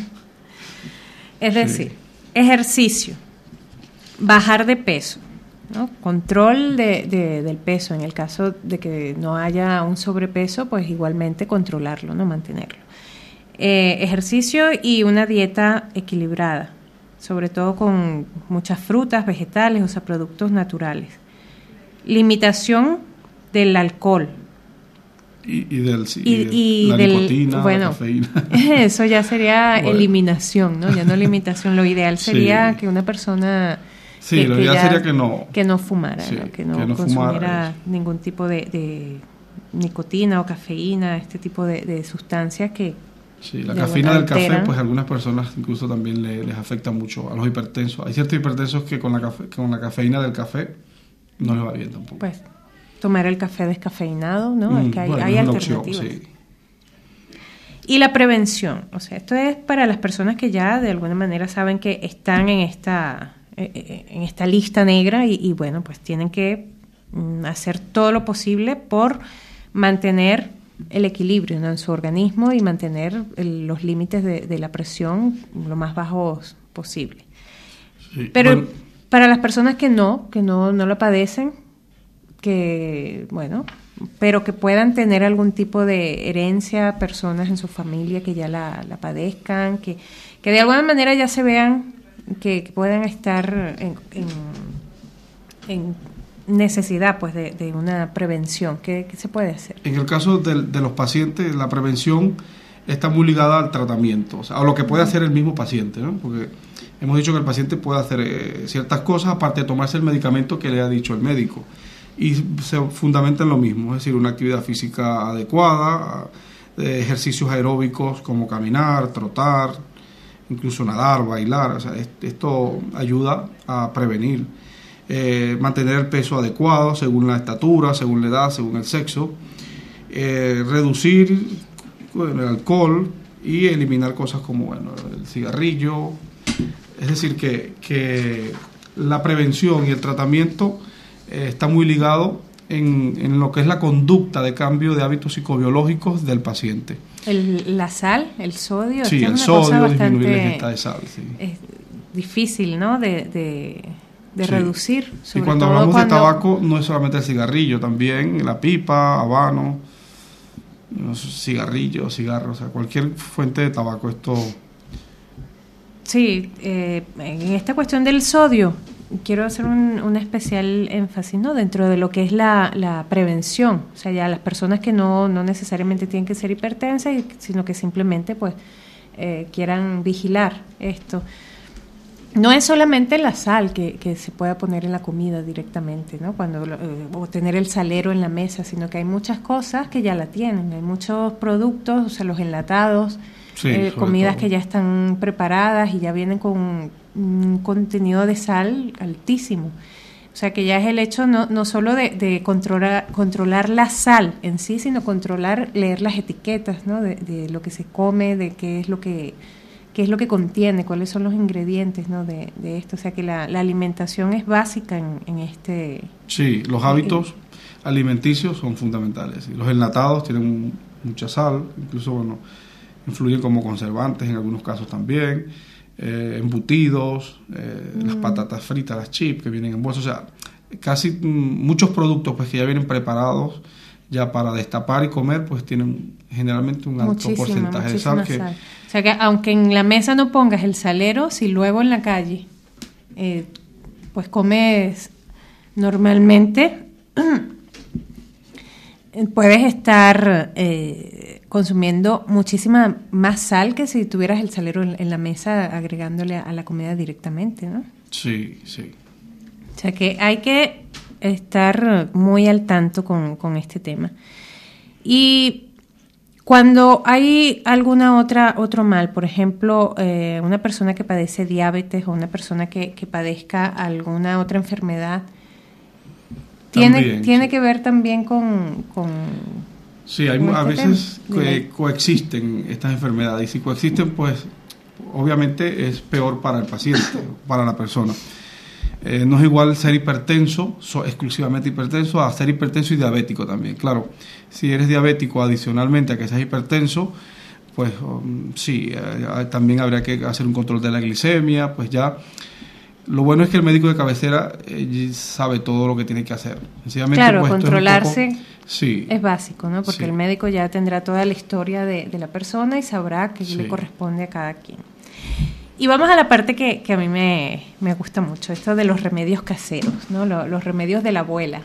Es decir, sí. Ejercicio, bajar de peso, ¿no? Control de, de, del peso. En el caso de que no haya un sobrepeso, pues igualmente controlarlo, no mantenerlo. Eh, ejercicio y una dieta equilibrada, sobre todo con muchas frutas, vegetales, o sea, productos naturales. Limitación del alcohol. Y, y del sí, y, y la del, nicotina, bueno, la cafeína. Eso ya sería bueno. eliminación, ¿no? Ya no limitación. Lo ideal sería sí. que una persona sí, que, lo que ideal ya, sería que no que no fumara, sí, ¿no? Que no, que no consumiera fumara, ningún tipo de, de nicotina o cafeína, este tipo de, de sustancias que sí, la cafeína del café, pues a algunas personas incluso también le, les afecta mucho a los hipertensos. Hay ciertos hipertensos que con la cafe, con la cafeína del café no les va bien tampoco. Pues tomar el café descafeinado, ¿no? Mm, es que hay, bueno, hay es alternativas. Opción, sí. Y la prevención, o sea, esto es para las personas que ya de alguna manera saben que están en esta, eh, en esta lista negra y, y bueno, pues tienen que mm, hacer todo lo posible por mantener el equilibrio, ¿no? En su organismo y mantener el, los límites de, de la presión lo más bajos posible. Sí, Pero bueno. para las personas que no, que no, no lo padecen, que, bueno, pero que puedan tener algún tipo de herencia, personas en su familia que ya la, la padezcan, que, que de alguna manera ya se vean que, que puedan estar en, en, en necesidad pues de, de una prevención. ¿Qué, qué se puede hacer? En el caso de, de los pacientes, la prevención está muy ligada al tratamiento, o sea, a lo que puede hacer el mismo paciente, ¿no? Porque hemos dicho que el paciente puede hacer eh, ciertas cosas aparte de tomarse el medicamento que le ha dicho el médico. Y se fundamenta en lo mismo, es decir, una actividad física adecuada, eh, ejercicios aeróbicos como caminar, trotar, incluso nadar, bailar, o sea, esto ayuda a prevenir. Eh, mantener el peso adecuado según la estatura, según la edad, según el sexo, eh, reducir bueno, el alcohol y eliminar cosas como bueno, el cigarrillo. Es decir, que, que la prevención y el tratamiento eh, está muy ligado en, en lo que es la conducta de cambio de hábitos psicobiológicos del paciente. El, la sal, el sodio, sí, es el una sodio, cosa bastante disminuir la ingesta de sal. Sí. Es difícil, ¿no? De, de, de sí. reducir. Y cuando todo hablamos cuando... de tabaco, no es solamente el cigarrillo, también la pipa, habano, cigarrillos, cigarros, o sea, cualquier fuente de tabaco. Esto. Sí, eh, en esta cuestión del sodio, quiero hacer un, un especial énfasis, ¿no? Dentro de lo que es la, la prevención, o sea, ya las personas que no, no necesariamente tienen que ser hipertensas, sino que simplemente pues eh, quieran vigilar esto. No es solamente la sal que, que se pueda poner en la comida directamente, ¿no? Cuando eh, o tener el salero en la mesa, sino que hay muchas cosas que ya la tienen, hay muchos productos, o sea, los enlatados, sí, eh, comidas todo. Que ya están preparadas y ya vienen con un contenido de sal altísimo. O sea, que ya es el hecho no, no solo de, de controlar, controlar la sal en sí, sino controlar, leer las etiquetas, ¿no? De, de lo que se come, de qué es lo que... qué es lo que contiene, cuáles son los ingredientes, ¿no? de, de esto. O sea, que la, la alimentación es básica en, en este... Sí, los hábitos eh, alimenticios son fundamentales. Los enlatados tienen mucha sal, incluso, bueno, influyen como conservantes en algunos casos también. Eh, embutidos, eh, mm. las patatas fritas, las chips que vienen en bolsas. O sea, casi mm, muchos productos pues que ya vienen preparados ya para destapar y comer, pues tienen generalmente un alto muchísima, porcentaje de sal, que, sal. O sea que aunque en la mesa no pongas el salero, si luego en la calle eh, pues comes normalmente, puedes estar eh, consumiendo muchísima más sal que si tuvieras el salero en, en la mesa agregándole a la comida directamente, ¿no? Sí, sí. O sea que hay que estar muy al tanto con, con este tema. Y cuando hay alguna otra otro mal, por ejemplo, eh, una persona que padece diabetes o una persona que, que padezca alguna otra enfermedad, tiene, también, tiene sí. que ver también con... con sí, hay con a este veces que coexisten estas enfermedades y si coexisten, pues obviamente es peor para el paciente, para la persona. Eh, no es igual ser hipertenso, so, exclusivamente hipertenso, a ser hipertenso y diabético también. Claro, si eres diabético adicionalmente a que seas hipertenso, pues um, sí, eh, también habría que hacer un control de la glicemia, pues ya. Lo bueno es que el médico de cabecera eh, sabe todo lo que tiene que hacer. Claro, pues, controlarse es, poco, sí, es básico, ¿no? Porque sí. el médico ya tendrá toda la historia de, de la persona y sabrá qué sí. le corresponde a cada quien. Y vamos a la parte que, que a mí me, me gusta mucho, esto de los remedios caseros, ¿no? Los, los remedios de la abuela.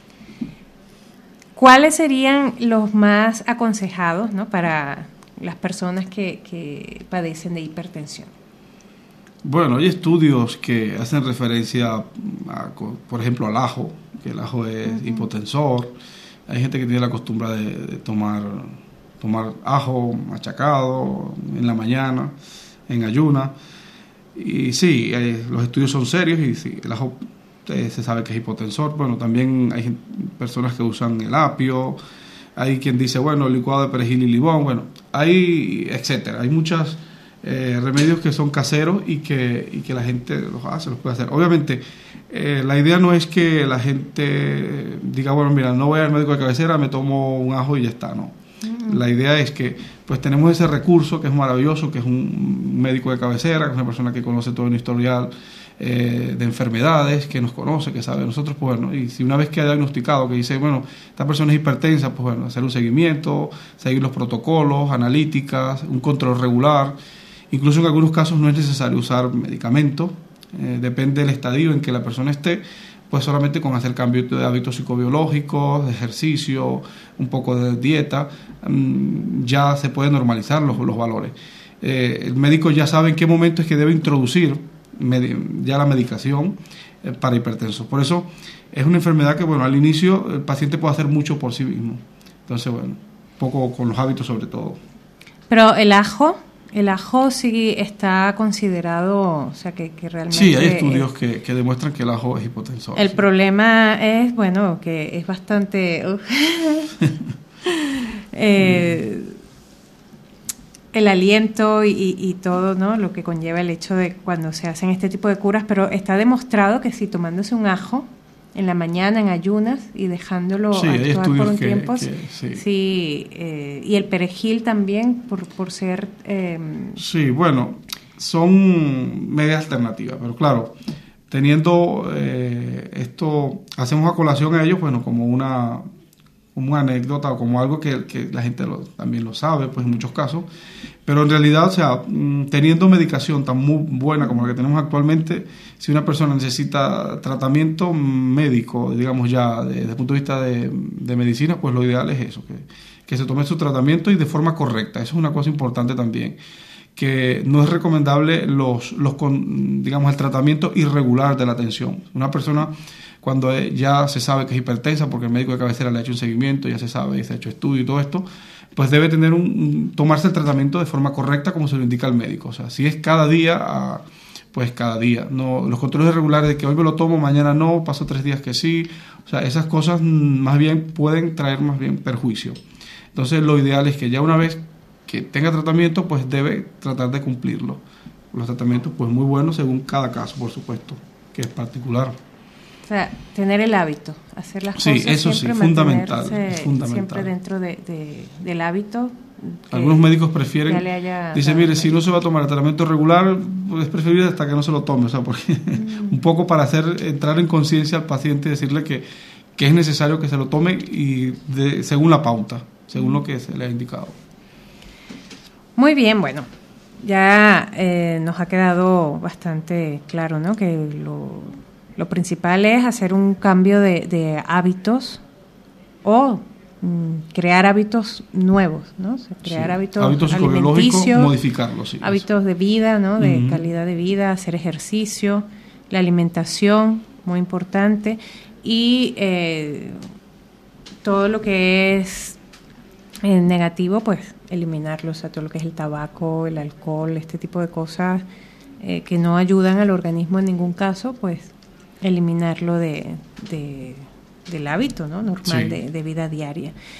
¿Cuáles serían los más aconsejados, ¿no? Para las personas que, que padecen de hipertensión? Bueno, hay estudios que hacen referencia, a, por ejemplo, al ajo, que el ajo es uh-huh. hipotensor. Hay gente que tiene la costumbre de, de tomar, tomar ajo machacado en la mañana, en ayuna. Y sí, eh, los estudios son serios y sí, el ajo eh, se sabe que es hipotensor. Bueno, también hay personas que usan el apio. Hay quien dice, bueno, licuado de perejil y limón. Bueno, hay, etcétera. Hay muchas... Eh, remedios que son caseros y que, y que la gente los hace, los puede hacer. Obviamente, eh, la idea no es que la gente diga, bueno, mira, no voy al médico de cabecera, me tomo un ajo y ya está, no. Uh-huh. La idea es que pues tenemos ese recurso que es maravilloso, que es un médico de cabecera, que es una persona que conoce todo el historial eh, de enfermedades, que nos conoce, que sabe de nosotros, pues bueno, y si una vez que ha diagnosticado, que dice, bueno, esta persona es hipertensa, pues bueno, hacer un seguimiento, seguir los protocolos, analíticas, un control regular. Incluso en algunos casos no es necesario usar medicamentos, eh, depende del estadio en que la persona esté, pues solamente con hacer cambios de hábitos psicobiológicos, de ejercicio, un poco de dieta, mmm, ya se pueden normalizar los, los valores. Eh, el médico ya sabe en qué momento es que debe introducir med- ya la medicación eh, para hipertensos. Por eso es una enfermedad que, bueno, al inicio el paciente puede hacer mucho por sí mismo. Entonces, bueno, un poco con los hábitos sobre todo. Pero el ajo... El ajo sí está considerado, o sea, que, que realmente... Sí, hay estudios que, que demuestran que el ajo es hipotensor. El sí. problema es, bueno, que es bastante... Uh, eh, el aliento y, y todo, ¿no? Lo que conlleva el hecho de cuando se hacen este tipo de curas, pero está demostrado que si tomándose un ajo en la mañana, en ayunas, y dejándolo sí, actuar por un que, tiempo, que, sí. sí eh, y el perejil también, por, por ser... Eh, sí, bueno, son medias alternativas, pero claro, teniendo eh, esto, hacemos a colación a ellos, bueno, como una, como una anécdota o como algo que, que la gente lo, también lo sabe, pues en muchos casos, pero en realidad, o sea, teniendo medicación tan muy buena como la que tenemos actualmente, si una persona necesita tratamiento médico, digamos ya desde el punto de vista de, de medicina, pues lo ideal es eso, que, que se tome su tratamiento y de forma correcta. Eso es una cosa importante también, que no es recomendable los, los digamos, el tratamiento irregular de la tensión. Una persona cuando ya se sabe que es hipertensa, porque el médico de cabecera le ha hecho un seguimiento, ya se sabe y se ha hecho estudio y todo esto, pues debe tener un, tomarse el tratamiento de forma correcta como se lo indica el médico. O sea, si es cada día, pues cada día. No, los controles irregulares de que hoy me lo tomo, mañana no, paso tres días que sí. O sea, esas cosas más bien pueden traer más bien perjuicio. Entonces, lo ideal es que ya una vez que tenga tratamiento, pues debe tratar de cumplirlo. Los tratamientos, pues muy buenos según cada caso, por supuesto, que es particular. O sea, tener el hábito, hacer las sí, cosas eso siempre, sí, fundamental, es fundamental. Siempre dentro de, de, del hábito. Algunos médicos prefieren, dicen, mire, si no se va a tomar el tratamiento regular, pues es preferible hasta que no se lo tome, o sea, porque mm. un poco para hacer entrar en conciencia al paciente y decirle que, que es necesario que se lo tome y de, según la pauta, según mm. lo que se le ha indicado. Muy bien, bueno, ya eh, nos ha quedado bastante claro, ¿no? Que lo, lo principal es hacer un cambio de, de hábitos o mm, crear hábitos nuevos, ¿no? O sea, crear sí. hábitos, hábitos alimenticios, modificarlos, sí, hábitos de vida, ¿no? De uh-huh. calidad de vida, hacer ejercicio, la alimentación, muy importante, y eh, todo lo que es eh, negativo, pues eliminarlo, o sea, todo lo que es el tabaco, el alcohol, este tipo de cosas eh, que no ayudan al organismo en ningún caso, pues eliminarlo de, de, del hábito, ¿no? Normal, sí. de, de vida diaria.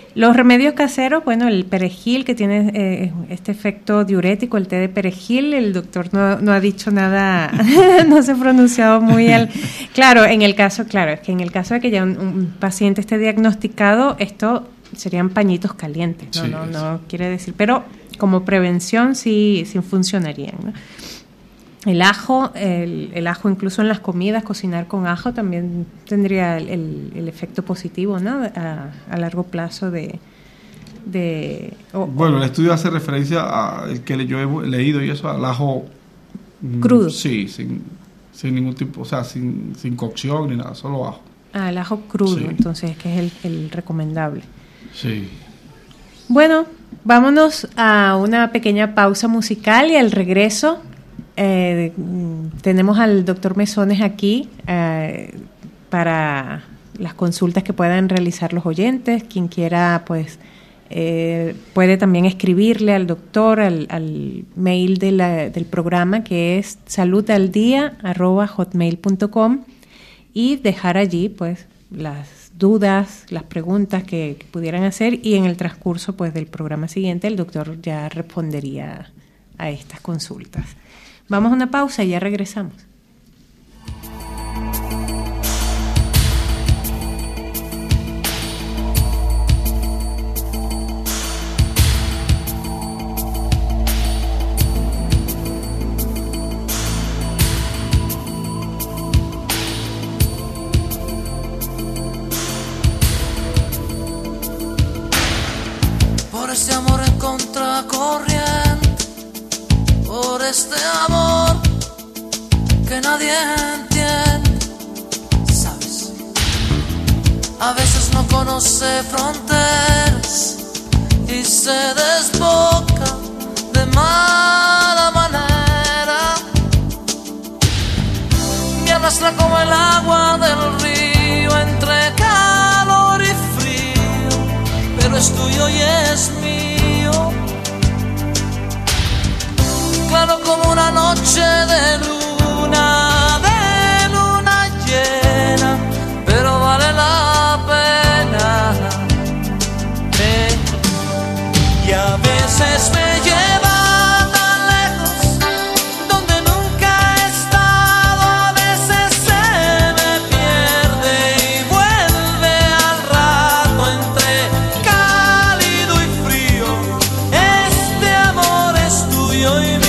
Los remedios caseros, bueno, el perejil que tiene eh, este efecto diurético, el té de perejil, el doctor no, no ha dicho nada, no se ha pronunciado muy al... Claro, en el caso, claro, es que en el caso de que ya un, un paciente esté diagnosticado, esto serían pañitos calientes, no, sí, no, no quiere decir, pero como prevención sí, sí funcionarían, ¿no? El ajo, el, el ajo incluso en las comidas, cocinar con ajo también tendría el, el, el efecto positivo, ¿no? A, a largo plazo de... de oh, bueno, el estudio hace referencia a el que yo he leído y eso, al ajo... crudo. Sí, sin, sin ningún tipo, o sea, sin, sin cocción ni nada, solo ajo. Ah, el ajo crudo, sí. Entonces, que es el, el recomendable. Sí. Bueno, vámonos a una pequeña pausa musical y al regreso... Eh, tenemos al doctor Mesones aquí eh, para las consultas que puedan realizar los oyentes. Quien quiera, pues, eh, puede también escribirle al doctor al, al mail de la, del programa, que es saludaldia arroba hotmail punto com, y dejar allí, pues, las dudas, las preguntas que, que pudieran hacer, y en el transcurso, pues, del programa siguiente el doctor ya respondería a estas consultas. Vamos a una pausa y ya regresamos. Por ese amor en contracorriente, por este amor que nadie entiende, ¿sabes? A veces no conoce fronteras y se desboca de mala manera. Me arrastra como el agua del río entre calor y frío, pero es tuyo y es mío. Claro como una noche de luna, de luna llena, pero vale la pena. Eh. Y a veces me lleva tan lejos, donde nunca he estado. A veces se me pierde y vuelve al rato entre cálido y frío. Este amor es tuyo y mío.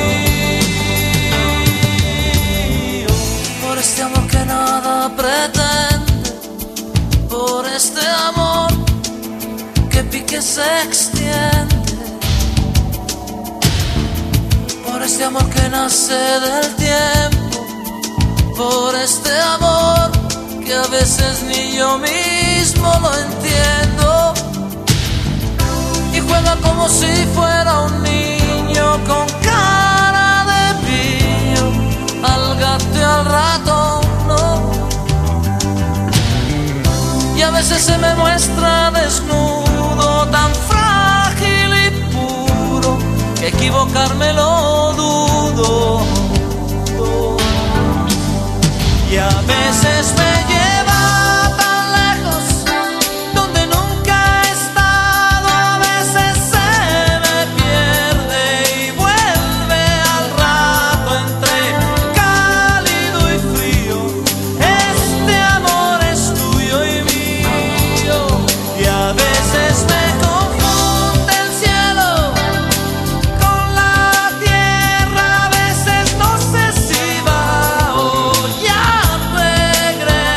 Pretende, por este amor que pique se extiende, por este amor que nace del tiempo, por este amor que a veces ni yo mismo lo entiendo, y juega como si fuera un niño con cara de pillo al gato y al ratón. Y a veces se me muestra desnudo, tan frágil y puro, que equivocarme lo dudo. Y a veces me lleva tan lejos, donde nunca he estado. A veces se me pierde y vuelve al rato entre cálido y frío. Este amor es tuyo y mío. Y a veces me confunde el cielo con la tierra. A veces no sé si va o ya regresa.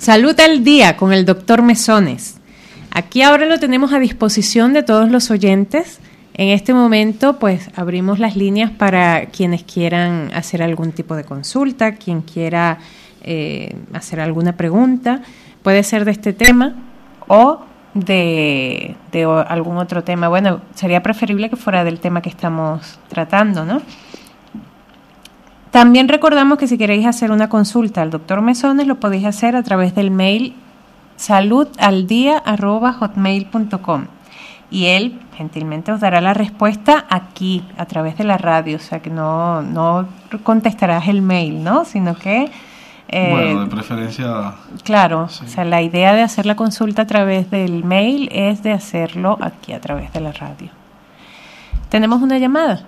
Salud al Día con el doctor Mesones. Aquí ahora lo tenemos a disposición de todos los oyentes. En este momento, pues, abrimos las líneas para quienes quieran hacer algún tipo de consulta, quien quiera eh, hacer alguna pregunta. Puede ser de este tema o de, de algún otro tema. Bueno, sería preferible que fuera del tema que estamos tratando, ¿no? También recordamos que si queréis hacer una consulta al doctor Mesones, lo podéis hacer a través del mail saludaldia arroba hotmail punto com y él gentilmente os dará la respuesta aquí, a través de la radio, o sea que no, no contestarás el mail, ¿no? Sino que... Eh, bueno, de preferencia... Claro, sí. O sea, la idea de hacer la consulta a través del mail es de hacerlo aquí, a través de la radio. ¿Tenemos una llamada?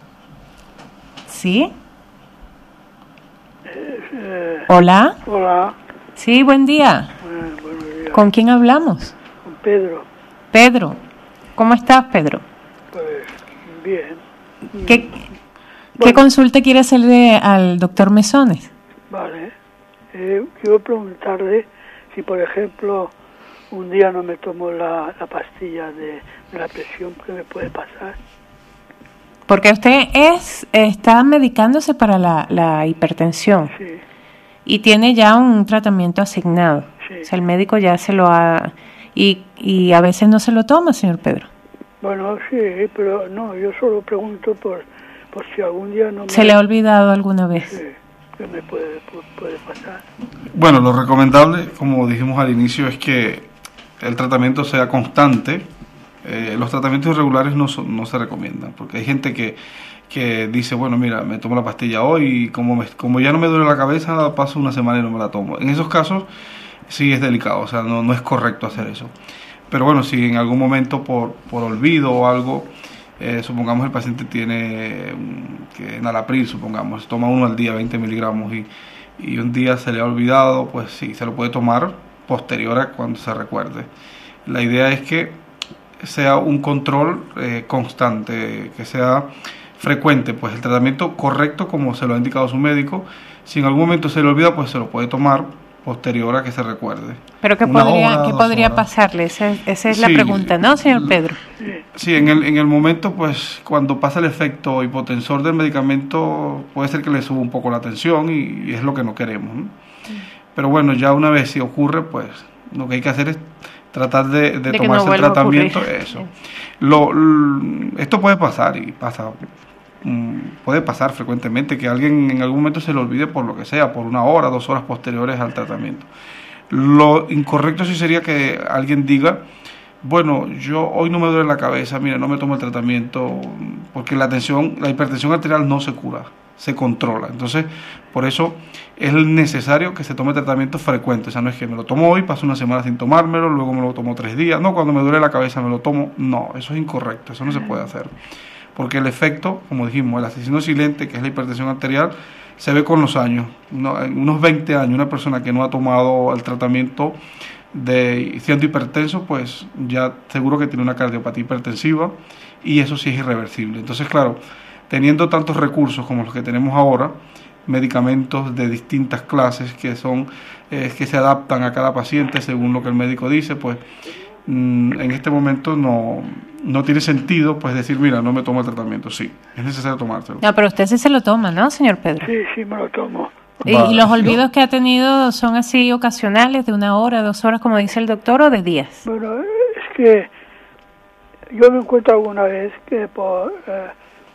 ¿Sí? Eh, ¿Hola? hola, Sí, buen día. eh, buenos días. ¿Con quién hablamos? Con Pedro. Pedro. ¿Cómo estás, Pedro? Pues bien. ¿Qué, ¿qué Bueno. consulta quiere hacerle al doctor Mesones? Vale. Eh, quiero preguntarle si, por ejemplo, un día no me tomo la, la pastilla de, de la presión, ¿qué me puede pasar? Porque usted es está medicándose para la, la hipertensión Sí, y tiene ya un tratamiento asignado. Sí. O sea, el médico ya se lo ha... Y, y a veces no se lo toma, señor Pedro. bueno, sí, pero no, yo solo pregunto por, por si algún día no me... ¿Se le ha olvidado alguna vez? Sí, ¿qué me puede, pu- puede pasar? Bueno, lo recomendable, como dijimos al inicio, es que el tratamiento sea constante. Eh, los tratamientos irregulares no, son- no se recomiendan, porque hay gente que, que dice, bueno, mira, me tomo la pastilla hoy y como, me- como ya no me duele la cabeza, paso una semana y no me la tomo. En esos casos sí es delicado, o sea, no, no es correcto hacer eso. Pero bueno, si en algún momento por, por olvido o algo, eh, supongamos el paciente tiene um, que enalapril, supongamos, toma uno al día, veinte miligramos, y, y un día se le ha olvidado, pues sí, se lo puede tomar posterior a cuando se recuerde. La idea es que sea un control eh, constante, que sea frecuente, pues el tratamiento correcto como se lo ha indicado su médico. Si en algún momento se le olvida, pues se lo puede tomar posterior a que se recuerde. ¿Pero qué Una podría, hora, qué dos podría horas. pasarle? Esa, esa es la Sí. pregunta, ¿no, señor Pedro? Sí, en el, en el momento, pues cuando pasa el efecto hipotensor del medicamento, puede ser que le suba un poco la tensión y, y es lo que no queremos, ¿no? Pero bueno, ya una vez si ocurre, pues lo que hay que hacer es tratar de, de, De que tomarse no el vuelva a tratamiento. ocurrir. Eso. Lo, l- esto puede pasar y pasa. mm, Puede pasar frecuentemente que alguien en algún momento se le olvide por lo que sea, por una hora, dos horas posteriores al tratamiento. Lo incorrecto sí sería que alguien diga, bueno, yo hoy no me duele la cabeza, mira, no me tomo el tratamiento, porque la tensión, la hipertensión arterial no se cura, se controla. Entonces, por eso es necesario que se tome tratamiento frecuente. O sea, no es que me lo tomo hoy, paso una semana sin tomármelo, luego me lo tomo tres días. No, cuando me duele la cabeza me lo tomo. No, eso es incorrecto, eso no se puede hacer. Porque el efecto, como dijimos, el asesino silente, que es la hipertensión arterial, se ve con los años. No, en unos veinte años, una persona que no ha tomado el tratamiento de siendo hipertenso, pues ya seguro que tiene una cardiopatía hipertensiva y eso sí es irreversible. Entonces, claro, teniendo tantos recursos como los que tenemos ahora, medicamentos de distintas clases que son eh, que se adaptan a cada paciente según lo que el médico dice, pues mm, en este momento no, no tiene sentido pues decir, mira, no me tomo el tratamiento. Sí, es necesario tomárselo. No, pero usted sí se lo toma, ¿no, señor Pedro? Sí, sí, me lo tomo. ¿Y, Vale. y los olvidos que ha tenido son así ocasionales, de una hora, dos horas, como dice el doctor, o de días? Bueno, es que yo me encuentro alguna vez que por, eh,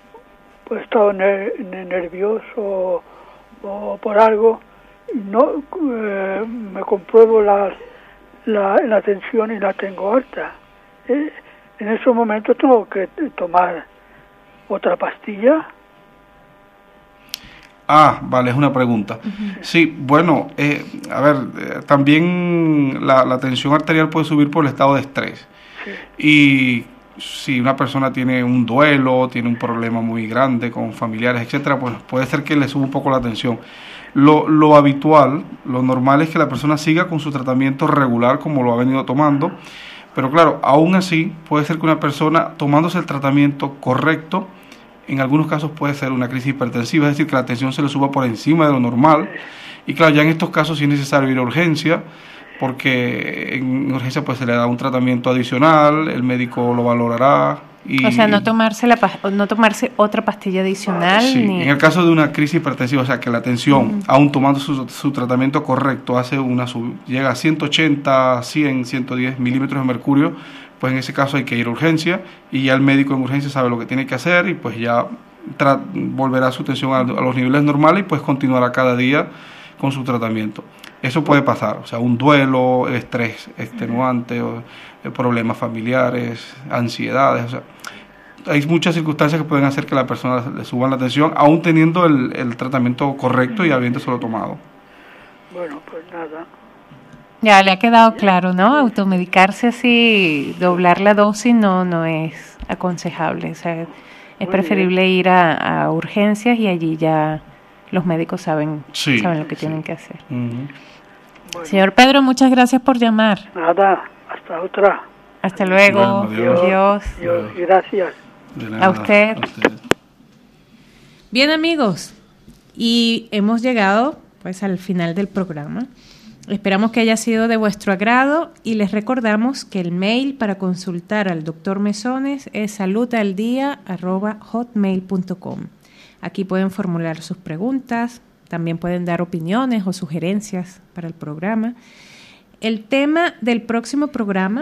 por estado ner- nervioso o, o por algo, no eh, me compruebo la, la, la tensión y la tengo alta. Eh, en esos momentos tengo que tomar otra pastilla. Ah, vale, es una pregunta. Sí, bueno, eh, a ver, eh, también la, la tensión arterial puede subir por el estado de estrés. Y si una persona tiene un duelo, tiene un problema muy grande con familiares, etcétera, pues puede ser que le suba un poco la tensión. Lo, lo habitual, lo normal es que la persona siga con su tratamiento regular como lo ha venido tomando, pero claro, aún así puede ser que una persona tomándose el tratamiento correcto, en algunos casos puede ser una crisis hipertensiva, es decir, que la tensión se le suba por encima de lo normal. Y claro, ya en estos casos sí es necesario ir a urgencia, porque en urgencia pues se le da un tratamiento adicional, el médico lo valorará. Y, o sea, no tomarse la no tomarse otra pastilla adicional. Sí, ni... en el caso de una crisis hipertensiva, o sea, que la tensión, mm. aún tomando su, su tratamiento correcto, hace una sub, llega a ciento ochenta, cien, ciento diez milímetros de mercurio, pues en ese caso hay que ir a urgencia y ya el médico en urgencia sabe lo que tiene que hacer y pues ya tra- volverá su tensión a, a los niveles normales y pues continuará cada día con su tratamiento. Eso puede pasar, o sea, un duelo, estrés extenuante, o, eh, problemas familiares, ansiedades, o sea, hay muchas circunstancias que pueden hacer que la persona le suban la tensión, aún teniendo el, el tratamiento correcto y habiéndoselo tomado. Bueno, pues nada. Ya le ha quedado claro, ¿no? Automedicarse así, doblar la dosis no no es aconsejable, o sea, es Muy preferible bien. ir a, a urgencias y allí ya los médicos saben, sí, saben lo que sí. tienen que hacer. Uh-huh. Bueno. Señor Pedro, muchas gracias por llamar. Nada, hasta otra. Hasta luego. Bueno, adiós. Adiós. Adiós. Gracias. De nada, a usted. a usted. Bien, amigos, y hemos llegado pues al final del programa. Esperamos que haya sido de vuestro agrado y les recordamos que el mail para consultar al doctor Mesones es saludaldia arroba hotmail punto com. Aquí pueden formular sus preguntas, también pueden dar opiniones o sugerencias para el programa. El tema del próximo programa...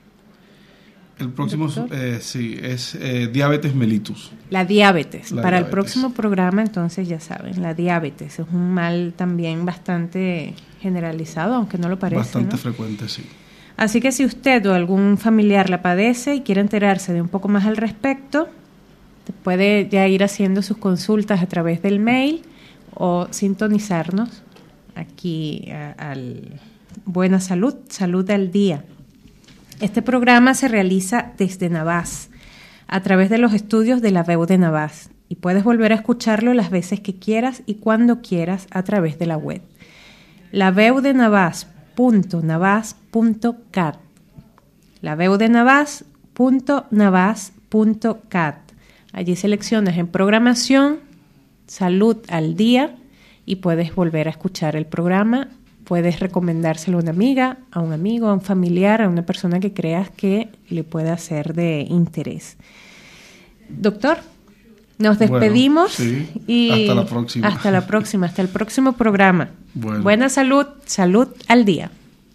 El próximo, eh, sí, es eh, diabetes mellitus. La diabetes. La Para diabetes. El próximo programa, entonces, ya saben, la diabetes es un mal también bastante generalizado, aunque no lo parece. Bastante ¿no? frecuente, sí. Así que si usted o algún familiar la padece y quiere enterarse de un poco más al respecto, puede ya ir haciendo sus consultas a través del mail o sintonizarnos aquí a, al Buena Salud, Salud al Día. Este programa se realiza desde Navàs, a través de los estudios de la Veu de Navàs, y puedes volver a escucharlo las veces que quieras y cuando quieras a través de la web. la veu de navàs punto navàs punto cat la veu de navàs punto navàs punto cat. Allí seleccionas en programación Salud al Día y puedes volver a escuchar el programa. Puedes recomendárselo a una amiga, a un amigo, a un familiar, a una persona que creas que le pueda ser de interés. Doctor, nos despedimos. Bueno, sí. Y hasta la próxima. Hasta la próxima, hasta el próximo programa. Bueno. Buena salud, salud al día.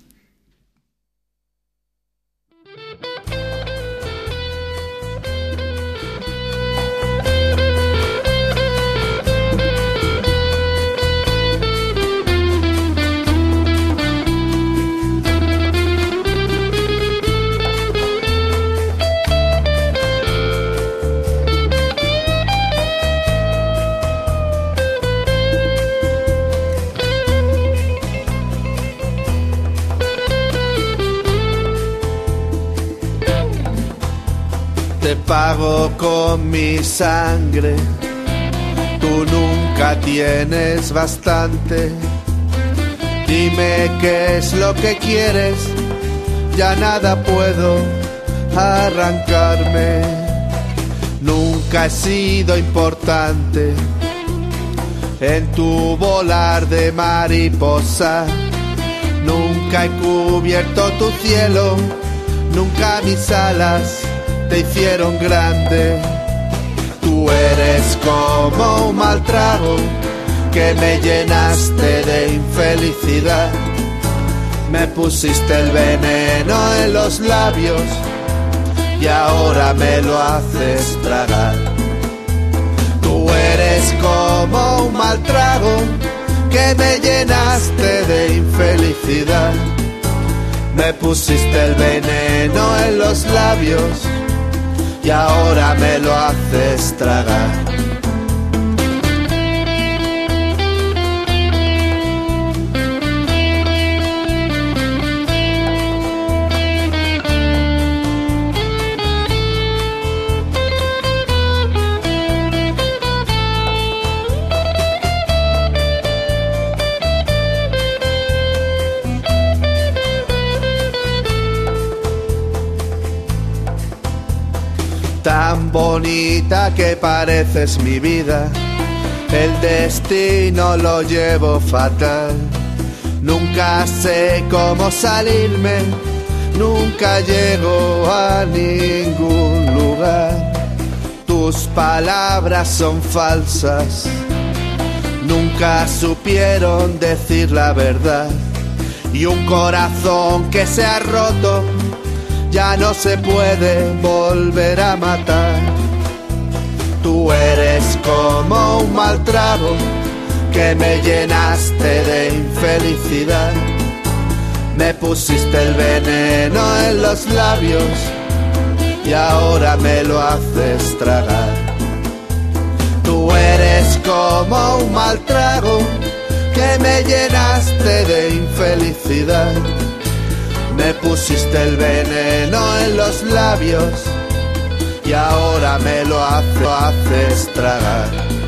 Te pago con mi sangre, tú nunca tienes bastante. Dime qué es lo que quieres, ya nada puedo arrancarme. Nunca he sido importante en tu volar de mariposa. Nunca he cubierto tu cielo, nunca mis alas te hicieron grande. Tú eres como un mal trago que me llenaste de infelicidad. Me pusiste el veneno en los labios y ahora me lo haces tragar. Tú eres como un mal trago que me llenaste de infelicidad. Me pusiste el veneno en los labios y ahora me lo haces tragar. Tan bonita que pareces mi vida, el destino lo llevo fatal. Nunca sé cómo salirme, nunca llego a ningún lugar. Tus palabras son falsas, nunca supieron decir la verdad. Y un corazón que se ha roto ya no se puede volver a matar. Tú eres como un mal trago que me llenaste de infelicidad. Me pusiste el veneno en los labios y ahora me lo haces tragar. Tú eres como un mal trago que me llenaste de infelicidad. Me pusiste el veneno en los labios y ahora me lo haces tragar.